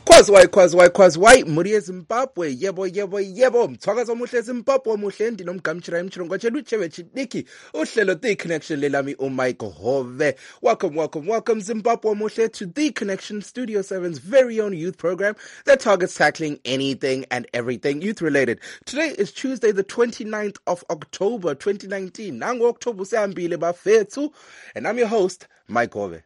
Kwazi, Muri Zimbabwe, yebo, Mthwakazi omuhle Zimbabwe omuhle ndinomgamchira emchirongwa chelucheve chidiki, uhlelo The Connection lelami uMike Hove. Welcome Zimbabwe omuhle to The Connection Studio 7's very own youth program that targets tackling anything and everything youth related. Today is Tuesday the 29th of October 2019. Nango October sehambile bafethu, and I'm your host Mike Hove.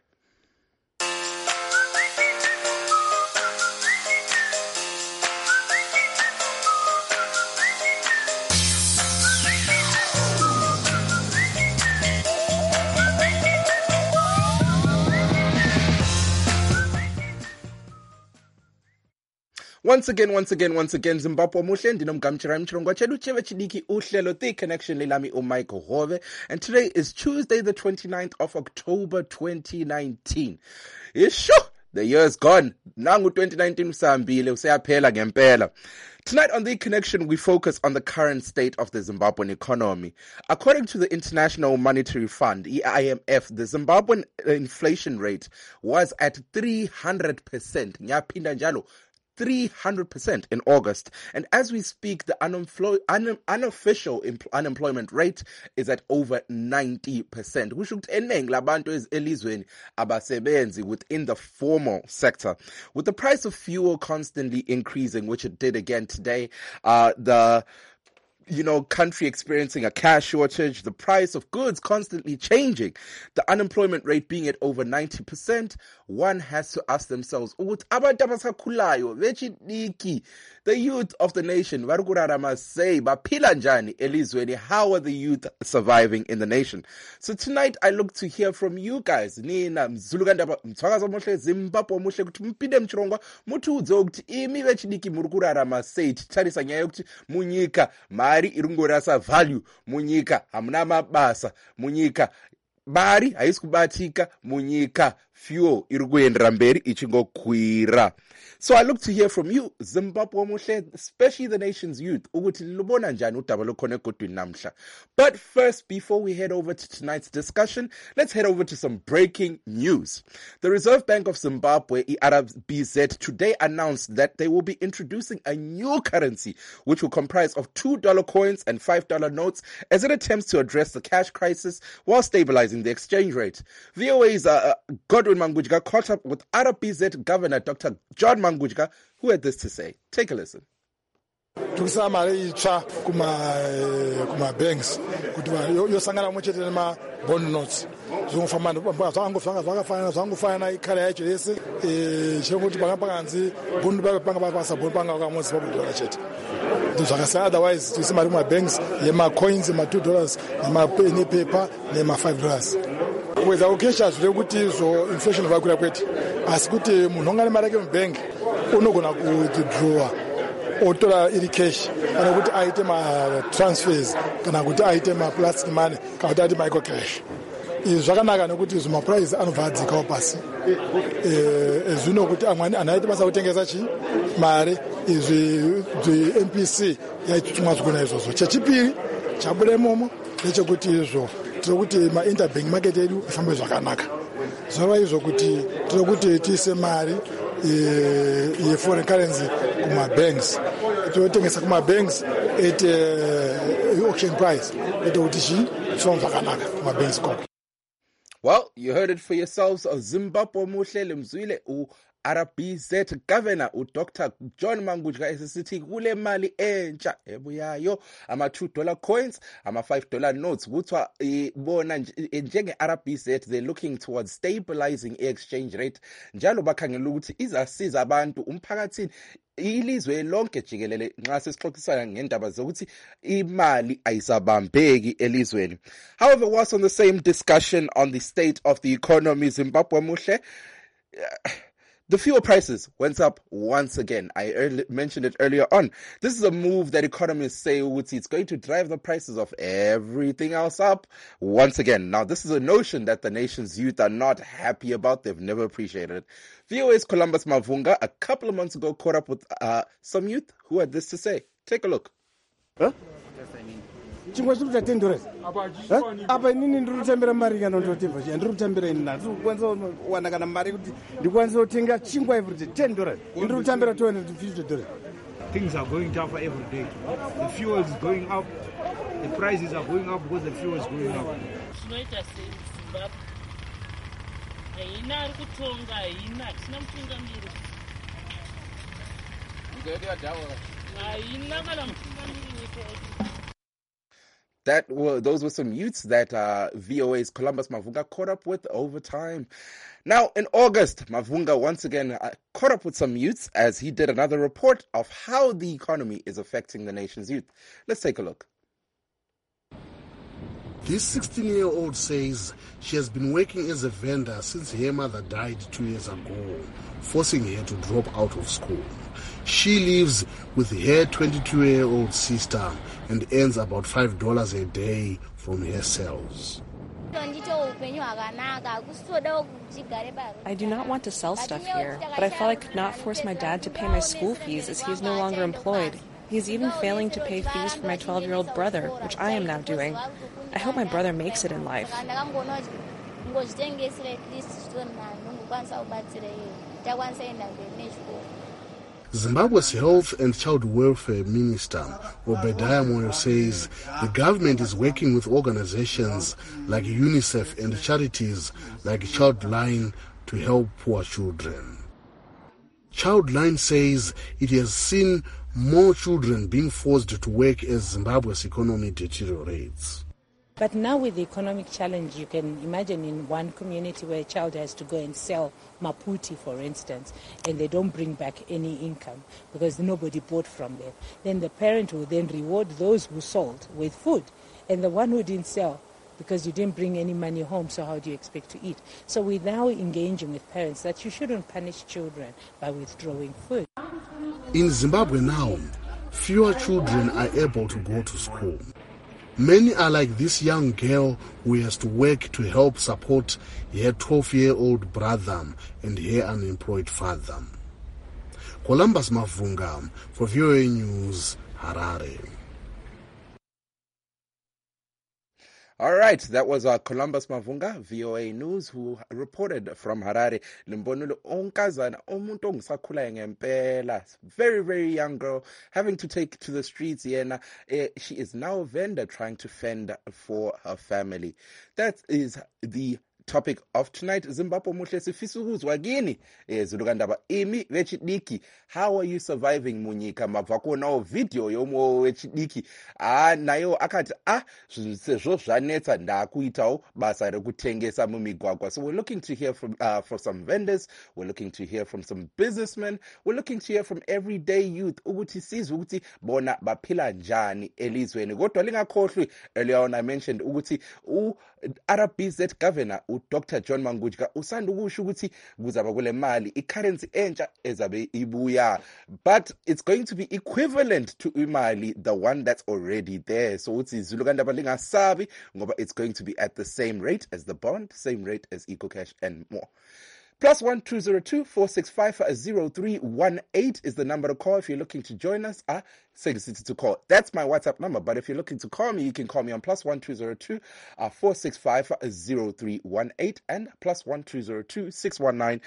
Once again, Zimbabwe muhle ndinomgamchira emchirongwa chelucheve chidiki uhlelo The Connection lelami uMike Hove, and today is Tuesday the 29th of October 2019. Isho, the year is gone. Nangu 2019 usahambile, useyaphela ngempela. Tonight on The Connection, we focus on the current state of the Zimbabwean economy. According to the International Monetary Fund, IMF, the Zimbabwean inflation rate was at 300%. Nyapinda njalo. 300% in August. And as we speak, the unofficial unemployment rate is at over 90%. Which should eneng labantu elizweni abasebenzi within the formal sector. With the price of fuel constantly increasing, which it did again today, the country experiencing a cash shortage, the price of goods constantly changing, the unemployment rate being at over 90%, one has to ask themselves, the youth of the nation, how are the youth surviving in the nation? So tonight I look to hear from you guys. Nina Mzuluganda Mthwakazi omuhle Zimbabwe omuhle kuti mpinde mchirongwa mutiudze ukuthi imi vechidiki muri kurarama sei titarisa nyaya yokuti munyika mari irungorasa value, munyika hamuna mabasa, munyika mari haisi kubatika, munyika fuel iri kuendera mberi ichingokwira. So I look to hear from you, Zimbabwe muhle, especially the nation's youth. Ukuthi lubona njani udaba lokhona egodweni namhla. But first, before we head over to tonight's discussion, let's head over to some breaking news. The Reserve Bank of Zimbabwe, RBZ, today announced that they will be introducing a new currency, which will comprise of $2 coins and $5 notes, as it attempts to address the cash crisis while stabilizing the exchange rate. VOA's Godwin Mangudjika caught up with RBZ Governor Dr. John Mangudjika, who had this to say. Take a listen. Tukisa mari itsva kuma banks kuti yosangana muchete nema bond notes zvongofamba zvangofana ikhala yacho yese chekuti pakanzi bond panga pasa bond panga kamosi pabudola chete zvakasiyana. Otherwise tisi mari kuma banks yema coins ma $2 nema paper nema $5 whether ukesha zvire kuti zo inflation vakwira kwete asi kuti munhu ongane mari yake mubank unogona kuwithdrawa otora iri cash kana kuti aite ma transfers kana kuti aite ma plastic money kana kuti aite micro cash. Izvi zvakanaka nekuti zvima price anobva adzikawo pasi. Zvino kuti amwani anaite basa kutengesa mari izvi MPC yaitutumwa zvigona izvozvo. Chechipiri chabude momo nechekuti izvo tiri kuti ma interbank market edu ifambe zvakanaka. Zvava izvo kuti tiri kuti tiise mari ye foreign currency kuma banks. Totengesa kuma banks at auction price. Kuti zvakanaka kuma banks koko. Well, you heard it for yourselves. Zimbabwe muhle lemzwile RBZ Governor Dr. John Mangudjika esisithi kule mali entsha ebuyayo ama $2 coins, ama $5 notes. Kuthiwa bona njenge RBZ they're looking towards stabilizing exchange rate. Njalo bakhangela ukuthi izasiza abantu umphakathini ilizwe lonke jikelele nxa sesixoxisana ngendaba zokuthi imali ayisabambeki elizweni. However, whilst on the same discussion on the state of the economy, Zimbabwe muhle, the fuel prices went up once again. I mentioned it earlier on. This is a move that economists say it's going to drive the prices of everything else up once again. Now, this is a notion that the nation's youth are not happy about. They've never appreciated it. VOA's Columbus Mavunga, a couple of months ago, caught up with some youth who had this to say. Take a look. Huh? chingwa chiri kuita $10 apa inini ndiri kutambira mari kana ndotebva chia ndiri kutambira ini ndiri kukwanisa kuwana kana mari kuti ndikwanisa kutenga chingwa every day $10 ndiri kutambira $250. Things are going tougher every day. The fuel is going up. The prices are going up because the fuel is going up. Zvinoita seZimbabwe haina ari kutonga, haina hatina mutungamiri, haina kana mutungamiri wenyika. Those were some youths that VOA's Columbus Mavhunga caught up with over time. Now, in August, Mavhunga once again caught up with some youths as he did another report of how the economy is affecting the nation's youth. Let's take a look. This 16-year-old says she has been working as a vendor since her mother died 2 years ago, forcing her to drop out of school. She lives with her 22-year-old sister and earns about $5 a day from her sales. I do not want to sell stuff here, but I felt I could not force my dad to pay my school fees as he is no longer employed. He is even failing to pay fees for my 12-year-old brother, which I am now doing. I hope my brother makes it in life. Zimbabwe's Health and Child Welfare Minister, Obadiah Moyo, says the government is working with organizations like UNICEF and charities like Childline to help poor children. Childline says it has seen more children being forced to work as Zimbabwe's economy deteriorates. But now with the economic challenge, you can imagine in one community where a child has to go and sell maputi, for instance, and they don't bring back any income because nobody bought from them. Then the parent will then reward those who sold with food, and the one who didn't sell because you didn't bring any money home, so how do you expect to eat? So we're now engaging with parents that you shouldn't punish children by withdrawing food. In Zimbabwe now, fewer children are able to go to school. Many are like this young girl who has to work to help support her 12-year-old brother and her unemployed father. Columbus Mavhunga for VOA News, Harare. All right, that was Columbus Mavhunga, VOA News, who reported from Harare. Limbonulu onkazana omuntu ongisakhula ngempela. Very, very young girl, having to take to the streets. Yena, she is now a vendor trying to fend for her family. That is the topic of tonight. Zimbabwe muhle sifisa ukuzwa kini zulukandaba imi vechidiki. How are you surviving munyika? Mabva kuonawo video yomwe wechidiki nayo akati sezvo zvanetsa ndakuitawo basa rekutengesa mumigwagwa. So we're looking to hear from some vendors, we're looking to hear from some businessmen, we're looking to hear from everyday youth ukuthi sizwe ukuthi bona baphila njani elizweni. Kodwa lingakhohlwi, earlier on I mentioned ukuthi RBZ governor Dr. John Mangudya usanda ukusho ukuthi kuzaba kule mali i-currency entsha ezabe ibuya, but it's going to be equivalent to imali, the one that's already there. So uthi zulukandaba lingasabi ngoba it's going to be at the same rate as the bond, same rate as EcoCash and more. +1 202 465 0318 is the number to call if you're looking to join us. Say the city to call. That's my WhatsApp number. But if you're looking to call me, you can call me on +1 202 465 0318 and +1 202 619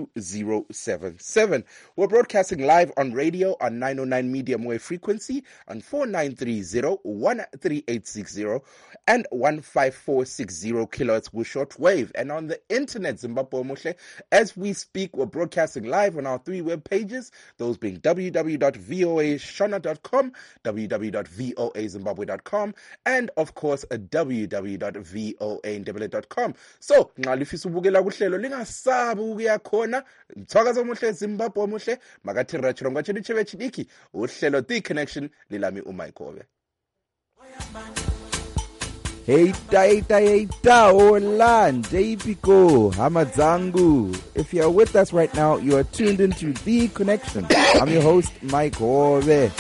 2077. We're broadcasting live on radio on 909 medium wave frequency on 4930 13860 and 15460 kilohertz with short wave, and on the internet Zimbabwe Mushle. As we speak, we're broadcasting live on our 3 web pages, those being www.voashona.com, www.voazimbabwe.com, and of course www.voandebele.com. So, nxa lifisa ubukela kuhlelo lingasabi ukuya khona. Mthwakazo muhle, Zimbabwe muhle, makathira chilongo chedu chebe chidiki, uhlelo The Connection lilami uMaikove. Heita, hola, Ndepiko, Hamadzangu. If you are with us right now, you are tuned into The Connection. I'm your host, Mike Hove.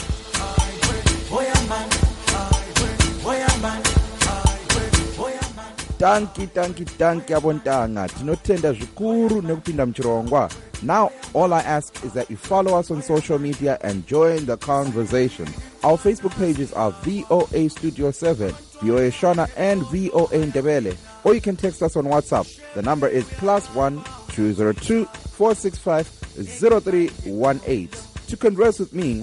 tanki abontanga tinotenda zvikuru nekupinda muchirongwa. Now all I ask is that you follow us on social media and join the conversation. Our Facebook pages are VOA Studio 7, VOA Shona and VOA Ndebele, or you can text us on WhatsApp. The number is +1 202 465 0318. To converse with me,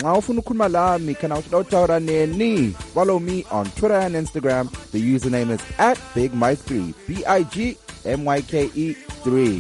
follow me on Twitter and Instagram. The username is @BigMike3, BIGMYKE3.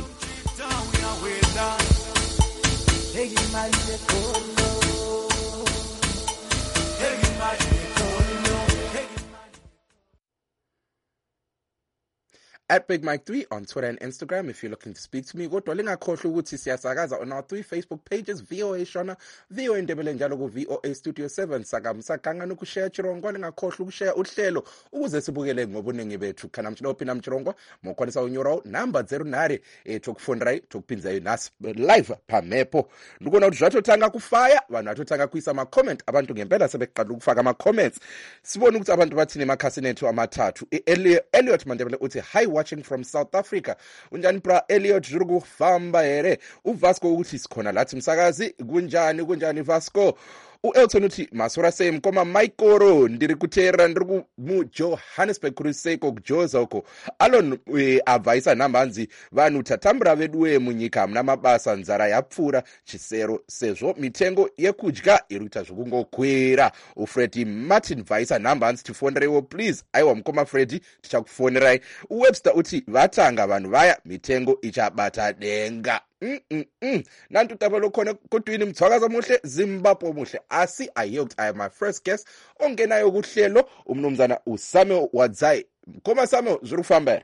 At Big Mike 3 on Twitter and Instagram if you're looking to speak to me. Kodwa lingakhohlwa ukuthi siyasakaza on our 3 Facebook pages, VOA Shona, VOA Ndebele njalo ku VOA Studio 7. Sakamsakanga nokushare chirongwa, lingakhohlwa ukushare uhlelo ukuze sibukele ngobuningi bethu. Kana mchilophi na mchirongwa mokwanisa unyoro number 09 tokufondrai tokupinza nas live pamepo. Ndikona ukuthi zvatotanga kufaya, vanhu vatotanga kuisa ma comment, abantu ngempela sebeqala ukufaka ama comments. Sibona ukuthi abantu bathini emakhasini ethu amathathu. Elliot Mandebele uthi hi, watching from South Africa. Unjani bra Elliot, zuri kufamba here. uVasco uthi sikhona lathi msakazi. Kunjani Vasco? uElton uthi masora same koma Maikoro ndiri kutera ndiri mu Johannesburg kuriseko kujoza uko. Alon advisa nambanzi vanhu tatambura vedu munyika muna mabasa, nzara yapfura chisero sezvo mitengo yekudya irikuita zvokungokwera. uFreddy Martin vaisa nambanzi tifonerewo please. Aiwa mukoma Freddy tichakufonerai. uWebster uti vatanga vanhu vaya mitengo ichabata denga. Nantutaba khona kodwini mthwakaza muhle Zimbabwe muhle asi I yoked I am my first guest ongenayo kuhlelo umnumzana uSamuel Wadzai. Koma Samuel zuri kufamba?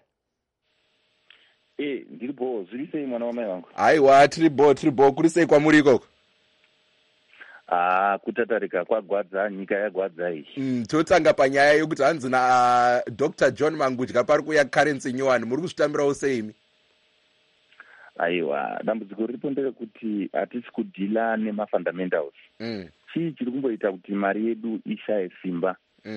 Ndiribo zvirisei mwana wamai vangu? Aiwa tribo kurisei kwamuri ikoko? Kutatarika kwagwadza, nyika yagwadza iyi. Totanga panyaya yokuti hanzi na Dr. John Mangudya pari kuya currency nyowani, muri kuzvitambirawo seimi? Aiwa, dambudziko riripo nderekuti hatisi kudhila nemafundamentals. Chii chiri kumboita kuti mari yedu ishaye simba?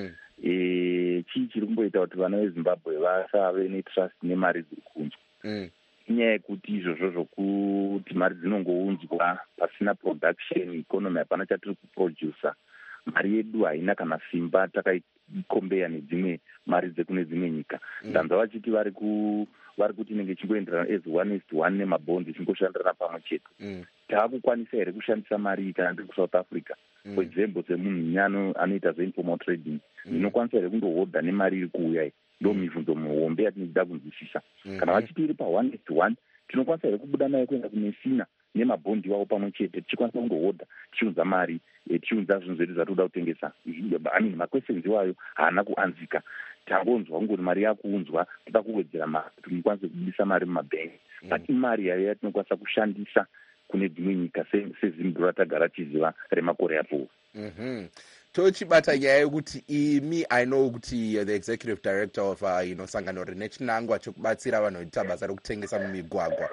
Chii chiri kumboita kuti vana veZimbabwe vasave netrust nemari dziri kunzwa? Inyaya yekuti izvozvo zvokuti mari dzinongounzwa pasina production, economy hapana chatiri kuproducer. Mari yedu haina kana simba takaikombeya nedzimwe mari dzekune dzimwe nyika. Ndanzwa vachiti vari kuti inenge chingoenderana as 1:1 nemabhondi chingoshandirana pamwe chete. Taakukwanisa here kushandisa mari kana ndiri kuSouth Africa? For example, semunhu nyano anoita zveInformal trading, ndinokwanisa here kundohodha nemari iri kuuya iyi. Ndo mibvunzo muhombe yatinoda kunzwisisa. Kana vachiti iri pa1:1, tinokwanisa here kubuda nayo kuenda kunesina nemabhondi wavo pamwe chete, tichikwanisa kundohodha tichiunza mari, tichiunza zvinhu zvedu zvatoda kutengesa. Maquestions iwayo haana kuanzika. Tangonzwa kungoti mari yakuunzwa, toda kuwedzera mari kuti mukwanise kubudisa mari mumabhengi. But imari yayo yatinokwanisa kushandisa kune dzimwe nyika seZimbabwe ratagara tichiziva remakore apfuura. Tochibata nyaya yokuti imi I know kuti you're the executive director of sangano rine chinangwa chokubatsira vanhu vaita basa rekutengesa mumigwagwa.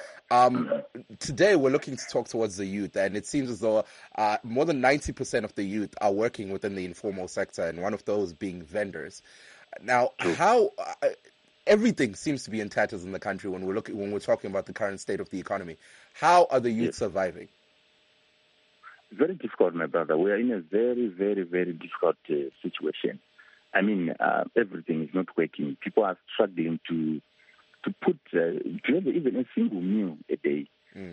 Today we're looking to talk towards the youth, and it seems as though more than 90% of the youth are working within the informal sector, and one of those being vendors. Now, how everything seems to be in tatters in the country when we're talking about the current state of the economy. How are the youth surviving? Very difficult, my brother. We are in a very, very, very difficult situation. I mean, everything is not working. People are struggling to put to have even a single meal a day.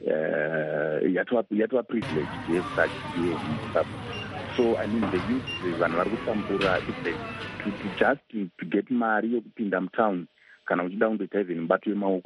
You have to a privilege to have such stuff. So I mean, the youth, to get married in them town, can down the table, but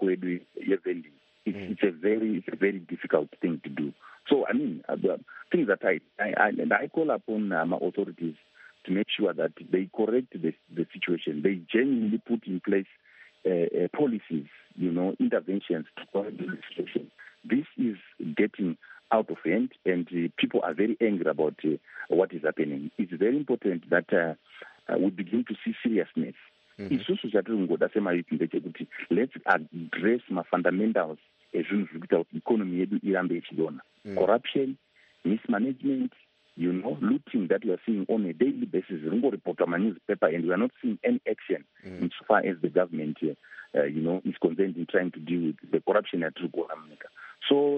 it's a very difficult thing to do. So I mean, things that I call upon my authorities to make sure that they correct the situation. They genuinely put in place policies, interventions to correct the situation. This is getting out of hand, and people are very angry about what is happening. It's very important that we begin to see seriousness. Let's address my fundamentals as economy irambe ichiona. Corruption, mismanagement, looting that we are seeing on a daily basis, report on my newspaper, and we are not seeing any action insofar as the government here, is concerned in trying to deal with the corruption at America. So,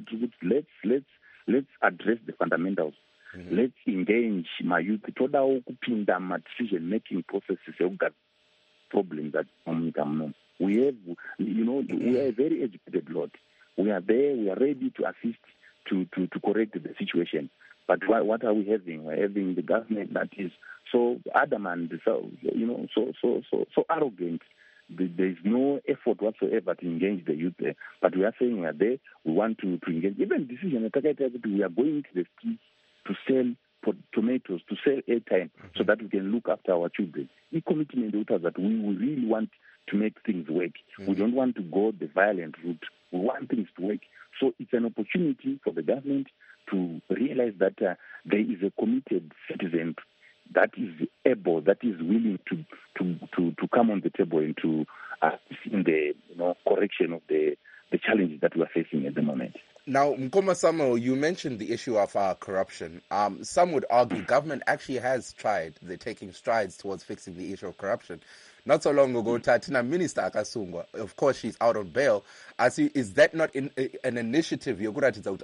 let's address the fundamentals. Let's engage my youth. My decision-making processes have got problems that we have. We are a very educated lot. We are there. We are ready to assist to correct the situation. But what are we having? We're having the government that is so adamant, so arrogant. There is no effort whatsoever to engage the youth there. But we are saying we are there. We want to engage. Even decision, we are going to the streets to sell tomatoes, to sell airtime, so that we can look after our children. The commitment that we really want to make things work. We don't want to go the violent route. We want things to work. So it's an opportunity for the government to realize that there is a committed citizen that is able, that is willing to come on the table and to assist in the correction of the challenges that we are facing at the moment. Now, Mkoma Samuel, you mentioned the issue of corruption. Some would argue government actually has tried. They're taking strides towards fixing the issue of corruption. Not so long ago, Tatina Minister Akasungwa, of course, she's out on bail. Is that not an initiative? You're good at it.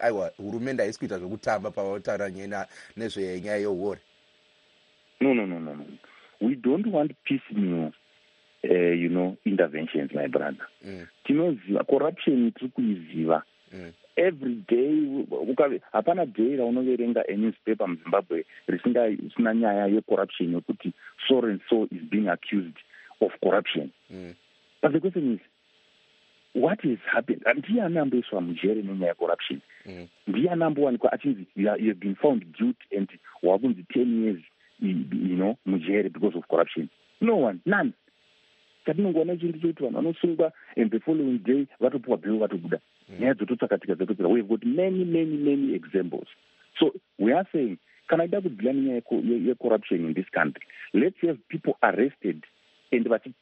No. We don't want piecemeal, interventions, my brother. Corruption is every day. Upon a day, a newspaper in Zimbabwe, corruption. So and so is being accused of corruption. But the question is, what is happening? And here number is from corruption. Here number one, you have been found guilty and 10 years, because of corruption. No one, none. And the following day, we've got many examples. So we are saying, can I double blame corruption in this country? Let's have people arrested and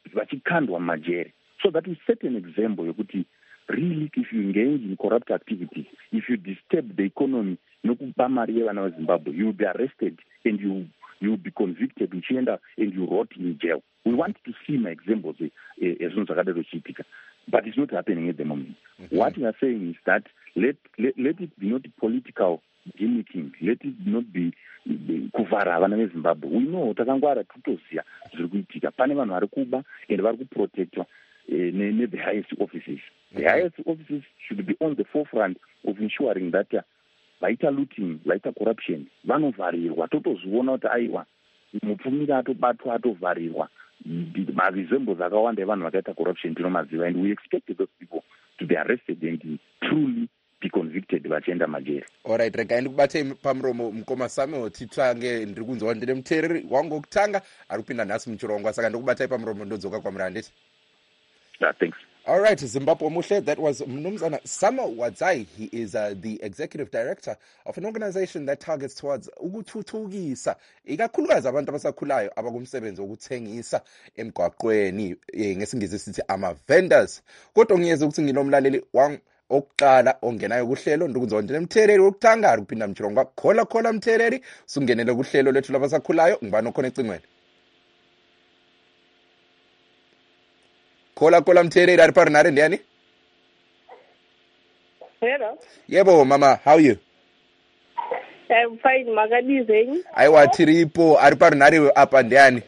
so that we set an example. Really, if you engage in corrupt activity, if you disturb the economy, you'll be arrested and you'll be convicted, and you rot in jail. We want to see my examples, but it's not happening at the moment. What we are saying is that let it be not political gimmicking. Let it not be kuvara vana veZimbabwe. We know takangwara tutoziya zviri kuitika. Pane vanhu vari kuba and vari kuprotectwa the highest offices. The highest offices should be on the forefront of ensuring that vaita looting, vaita corruption, vanovharirwa. Totoziona kuti aiwa mupfumi atobatwa atovharirwa. Maresembles akawanda evanhu vakaita corruption tinomaziva, and we expect those people to be arrested and truly be convicted vachienda majeri. Alright, rega ndikubate pamuromo Mkoma Samuel, titsvange ndiri kunzwa ndine muteereri wangu wokutanga ari kupinda nhasi muchirongwa, saka ndikubatai pamuromo ndodzoka kwamuri handiti. Thanks. All right, Zimbabwe Mushle, that was Mnumzana Samuel Wadzai. He is the executive director of an organization that targets towards ukuthuthukisa ikakhulukazi abantu abasakhulayo abakumsebenzi wokuthengisa emgwaqweni, ngesingisi sithi ama-vendors. Kodwa ngiyeza ukuthi nginomlaleli okuqala ongenayo kuhlelo ndikunzwa ndine mthereri wokuthanga ari kuphinda mchirongwa khola mthereri sungenele kuhlelo lethu labasakhulayo ngibani okhona ecingweni. Khola mthereri ari parinare ndiyani? Hello. Yebo mama, how are you? I'm fine, makadizeni. Aiwa tiripo ari parinare apa ndiyani?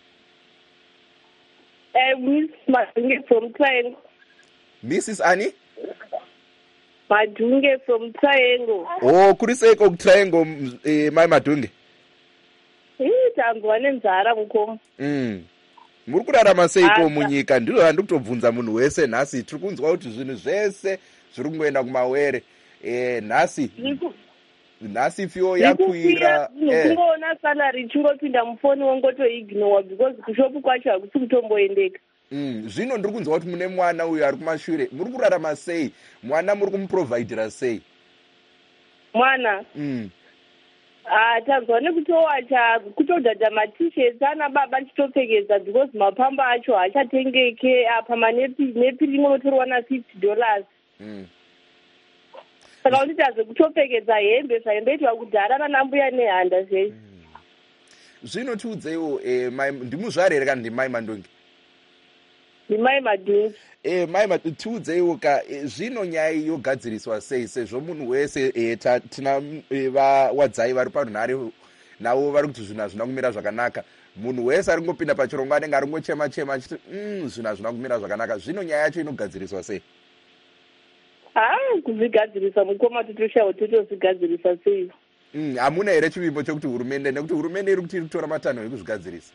Miss Madunge from Triangle. Mrs. Ani? Madunge from Triangle. Oh, kuri seko ku Triangle mai Madunge. Tanzwa nenzara mukoma. Muri kurarama seiko munyika? Ndiro handikutobvunza munhu wese nhasi. Tiri kunzwa kuti zvinhu zvese zviri kungoenda kumawere. Nhasi fiyo yakwira. Ndikuona salary chingopinda mufoni wongotoignore because kushopu kwacho hakusi kutomboendeka. Zvino ndiri kunzwa kuti mune mwana uyu ari kumashure. Muri kurarama sei? Mwana muri kumuprovidera sei? Mwana? Tanzwa nekutowacha kutodhadha ma-t-shirts ana baba chitopfekeza because mapamba acho haachatengeke apa nepi rimwe unotoriwa na $50. saka unditaze kutopfekedza hembe zvaimboitwa kudhara nanambuya nehanda sei. Zvino tiudzeiwo ndimuzvare here kana ndimai Mandongi? Ndimai Madhungi. Mai tiudzeiwo ka zvino nyaya yogadziriswa sei sezvo munhu wese tina wadzai vari parunhare navo vari kuti zvinhu hazvina kumira zvakanaka. Munhu wese ari kungopinda pachirongwa anenge ari kungochema-chema achiti zvinhu hazvina kumira zvakanaka. Zvino nyaya yacho inogadziriswa sei? Kuzvigadzirisa mukoma totoshawo totozvigadzirisa sei. Hamuna here chivimbo chekuti hurumende, nekuti hurumende iri kuti iri kutora matanho ekuzvigadzirisa?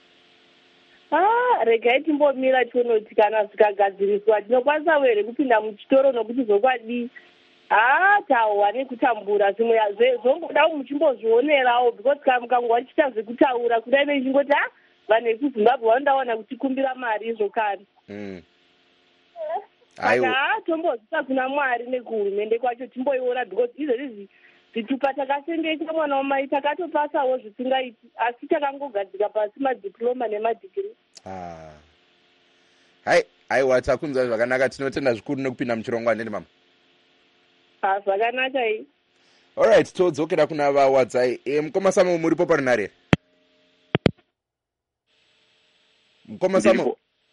Regai timbomira tionoti kana zvikagadziriswa tinokwanisa here kupinda muchitoro nokuti zvokwadi tahwa nekutambura zvimwe zvomboda muchimbozvionerawo because mukangwa tichita zvekutaura kudai vechingoti vanhu vekuzimbabwe vanodawana kutikumbira mari zvokare. Saka tombozvisa kuna Mwari nekuhurumende kwacho timboiona because izvezvi zvitupa takasendesa mwana wamai takatopasawo zvisingaiti asi takangogadzika pasi madiploma nemadigiri. Aiwa takunzwa zvakanaka, tinotenda zvikuru nekupinda muchirongwa. Ndeni mama zvakanaka iyi. Alright, todzokera kuna vawadzai. Mukoma Samo muripo parunhare? Mukoma Samo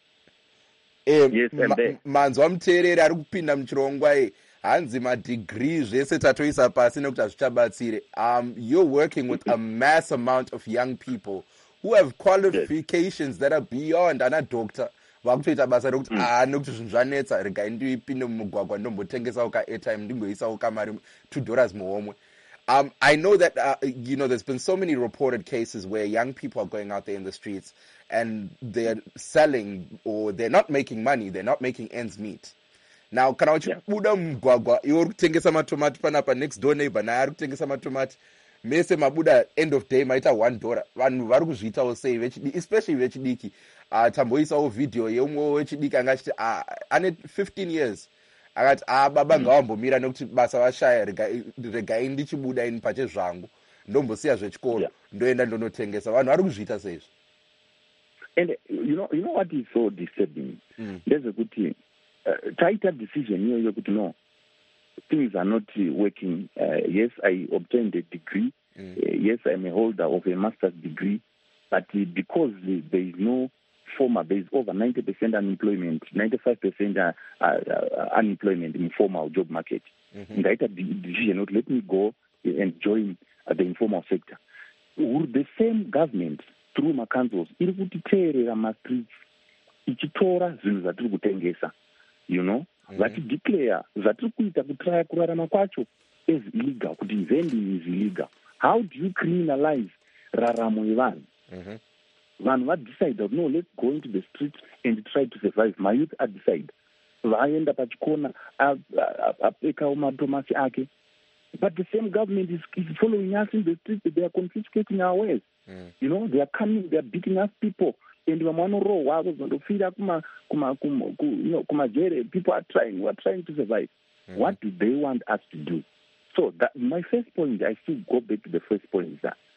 manzwa muteereri ari kupinda muchirongwa hanzi madegree zvese tatoisa pasi nekuti hazvichabatsire. You're working with a mass amount of young people who have qualifications that are beyond ana doctor vakutoita basa rekuti nekuti zvinhu zvanetsa regai ndipinde mumugwagwa ndombotengesawo ka-airtime ndingoisawo kamari $2 muhomwe. I know that there's been so many reported cases where young people are going out there in the streets and they're selling, or they're not making money, they're not making ends meet. Now kana uchibuda mumugwagwa iwe uri kutengesa matomati panapa, next door neighbor naye ari kutengesa matomati, mese mabuda end of day maita $1, vanhu vari kuzviitawo sei especially vechidiki. Tamboisawo video yeumwe wechidiki anga achiti ane 15 years akati baba ngawambomira nekuti basa vashaya, regai ndichibuda ini pache zvangu ndombosiya zvechikoro ndoenda ndonotengesa. Vanhu vari kuzviita seizvo. And you know what is so disturbing? Ndezvekuti taita decision iyoyo kuti no, things are not working. Yes, I obtained a degree. Yes, I'm a holder of a master's degree. But because there is no formal, there is over 90% unemployment, 95% unemployment in formal job market. And I had the decision not let me go and join the informal sector. The same government through my councils, iri kutiteerera ma-streets, ichitora zvinhu zvatiri kutengesa, vatideclare zvatiri kuita kutraya kurarama kwacho as illegal, kuti vending is illegal. How do you criminalize raramo yevanhu? Vanhu vadecide that no, let's go into the streets and try to survive. My youth decide vaenda pachikona apekawo matomasi ake. But the same government is following us in the streets. They are confiscating our ways. They are coming, they are beating us people. And people are trying to survive. What do they want us to do? So that my first point, I still go back to the first point, is that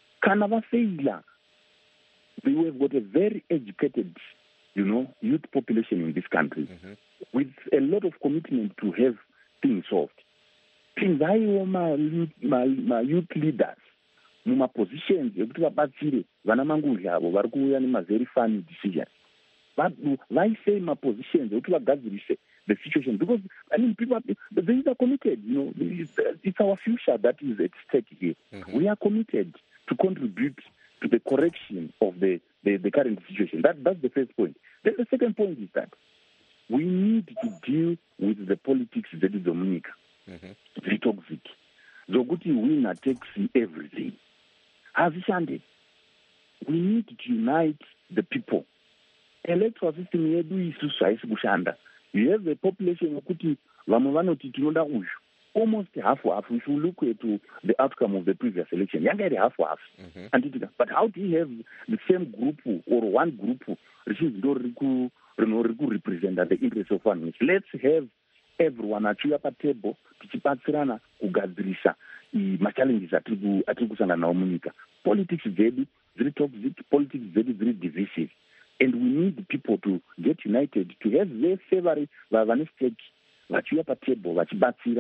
we have got a very educated, youth population in this country with a lot of commitment to have things solved. My youth leaders, muma positions, ekuti vabatsire vana mangudya avo vari kuuya very funny decisions. But why say my positions ekuti vagadzirise the situation? Because people, they are committed. It's our future that is at stake here. We are committed to contribute to the correction of the current situation. That's the first point. Then the second point is that we need to deal with the politics that is Dominica. Very toxic. Zoguti winner takes everything. Hazishande. We need to unite the people. Electoral system yedu isusu haisi kushanda. You have a population okuti vamwe vanoti tinoda uyu. Almost half. If you look at the outcome of the previous election, yanga iri half. But how do you have the same group or one group which is represent the interests of one? Let's have everyone achiuya patable tichibatsirana kugadzirisa machallenges atiri kusangana nawo munyika. Politics dzedu dziri toxic, politics dzedu dziri divisive, and we need people to get united, to have their favorite vane stake vachiuya patable vachibatsira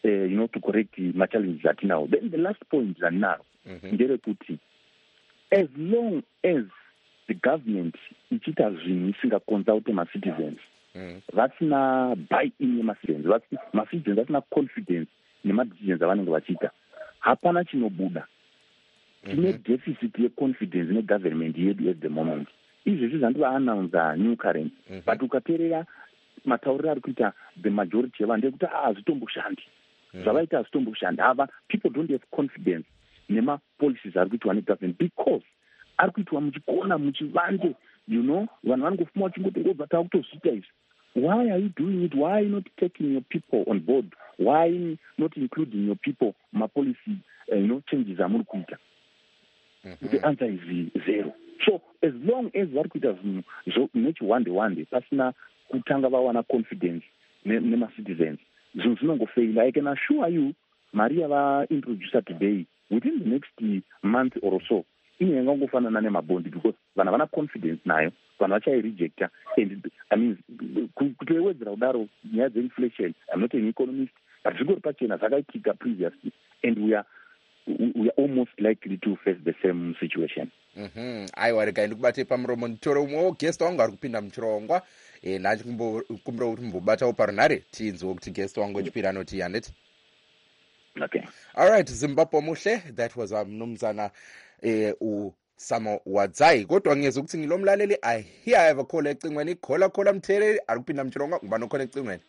to correct ma-challenges atinawo. Then the last point zandinaro nderekuti as long as the government ichiita zvinhu isingaconsulte ma-citizens vasina buy-in yema-citizens, ma-citizens vasina confidence nema-decisions avanenge vachiita, hapana chinobuda. Tine deficit yeconfidence negovernment yedu at the moment. Izvezvi zvandivaannounsa new current, but ukateerera matauriro ari kuita the majority yevanhu ndekuti hazvitomboshandi. Zvavaita hazvitomboshandi. Hava, people don't have confidence nema-policies ari kuitwa negovernment because ari kuitwa muchikona muchivande, vanhu vanongofuma vachingoti ngobva taakutozviita izvi. Why are you doing it? Why are you not taking your people on board? Why not including your people ma-policy changes amuri kuita? The answer is zero. So as long as vari kuita zvinhu nechiwande pasina kutanga vawana confidence nema-citizens, zvinhu zvinongofeila. I can assure you, Maria vaintroducer today, within the next month or so, inyangangofanana nemabondi because vanhu havana confidence nayo, vanhu vachairejecta. And I mean, kutoewedzera kudaro nyaya dzeinflation, I'm not an economist, but zvingori pachena zvakaitika previously, and we are almost likely to face the same situation. Aiwa, regai ndikubate pamuromo nditore umwewo guest wangu ari kupinda muchirongwa nachikumbira kuti mumbobatawo parunhare tinzwe kuti guest wangu wechipiri anoti handiti. Okay. All right, Zimbabwe muhle. That was mnumzana Samo Wadzai. Kodwa ngiyeza ukuthi ngilomlaleli I have a call ecingweni. Khola mtheleli ari kupinda muchirongwa kuba nokhona ecingweni.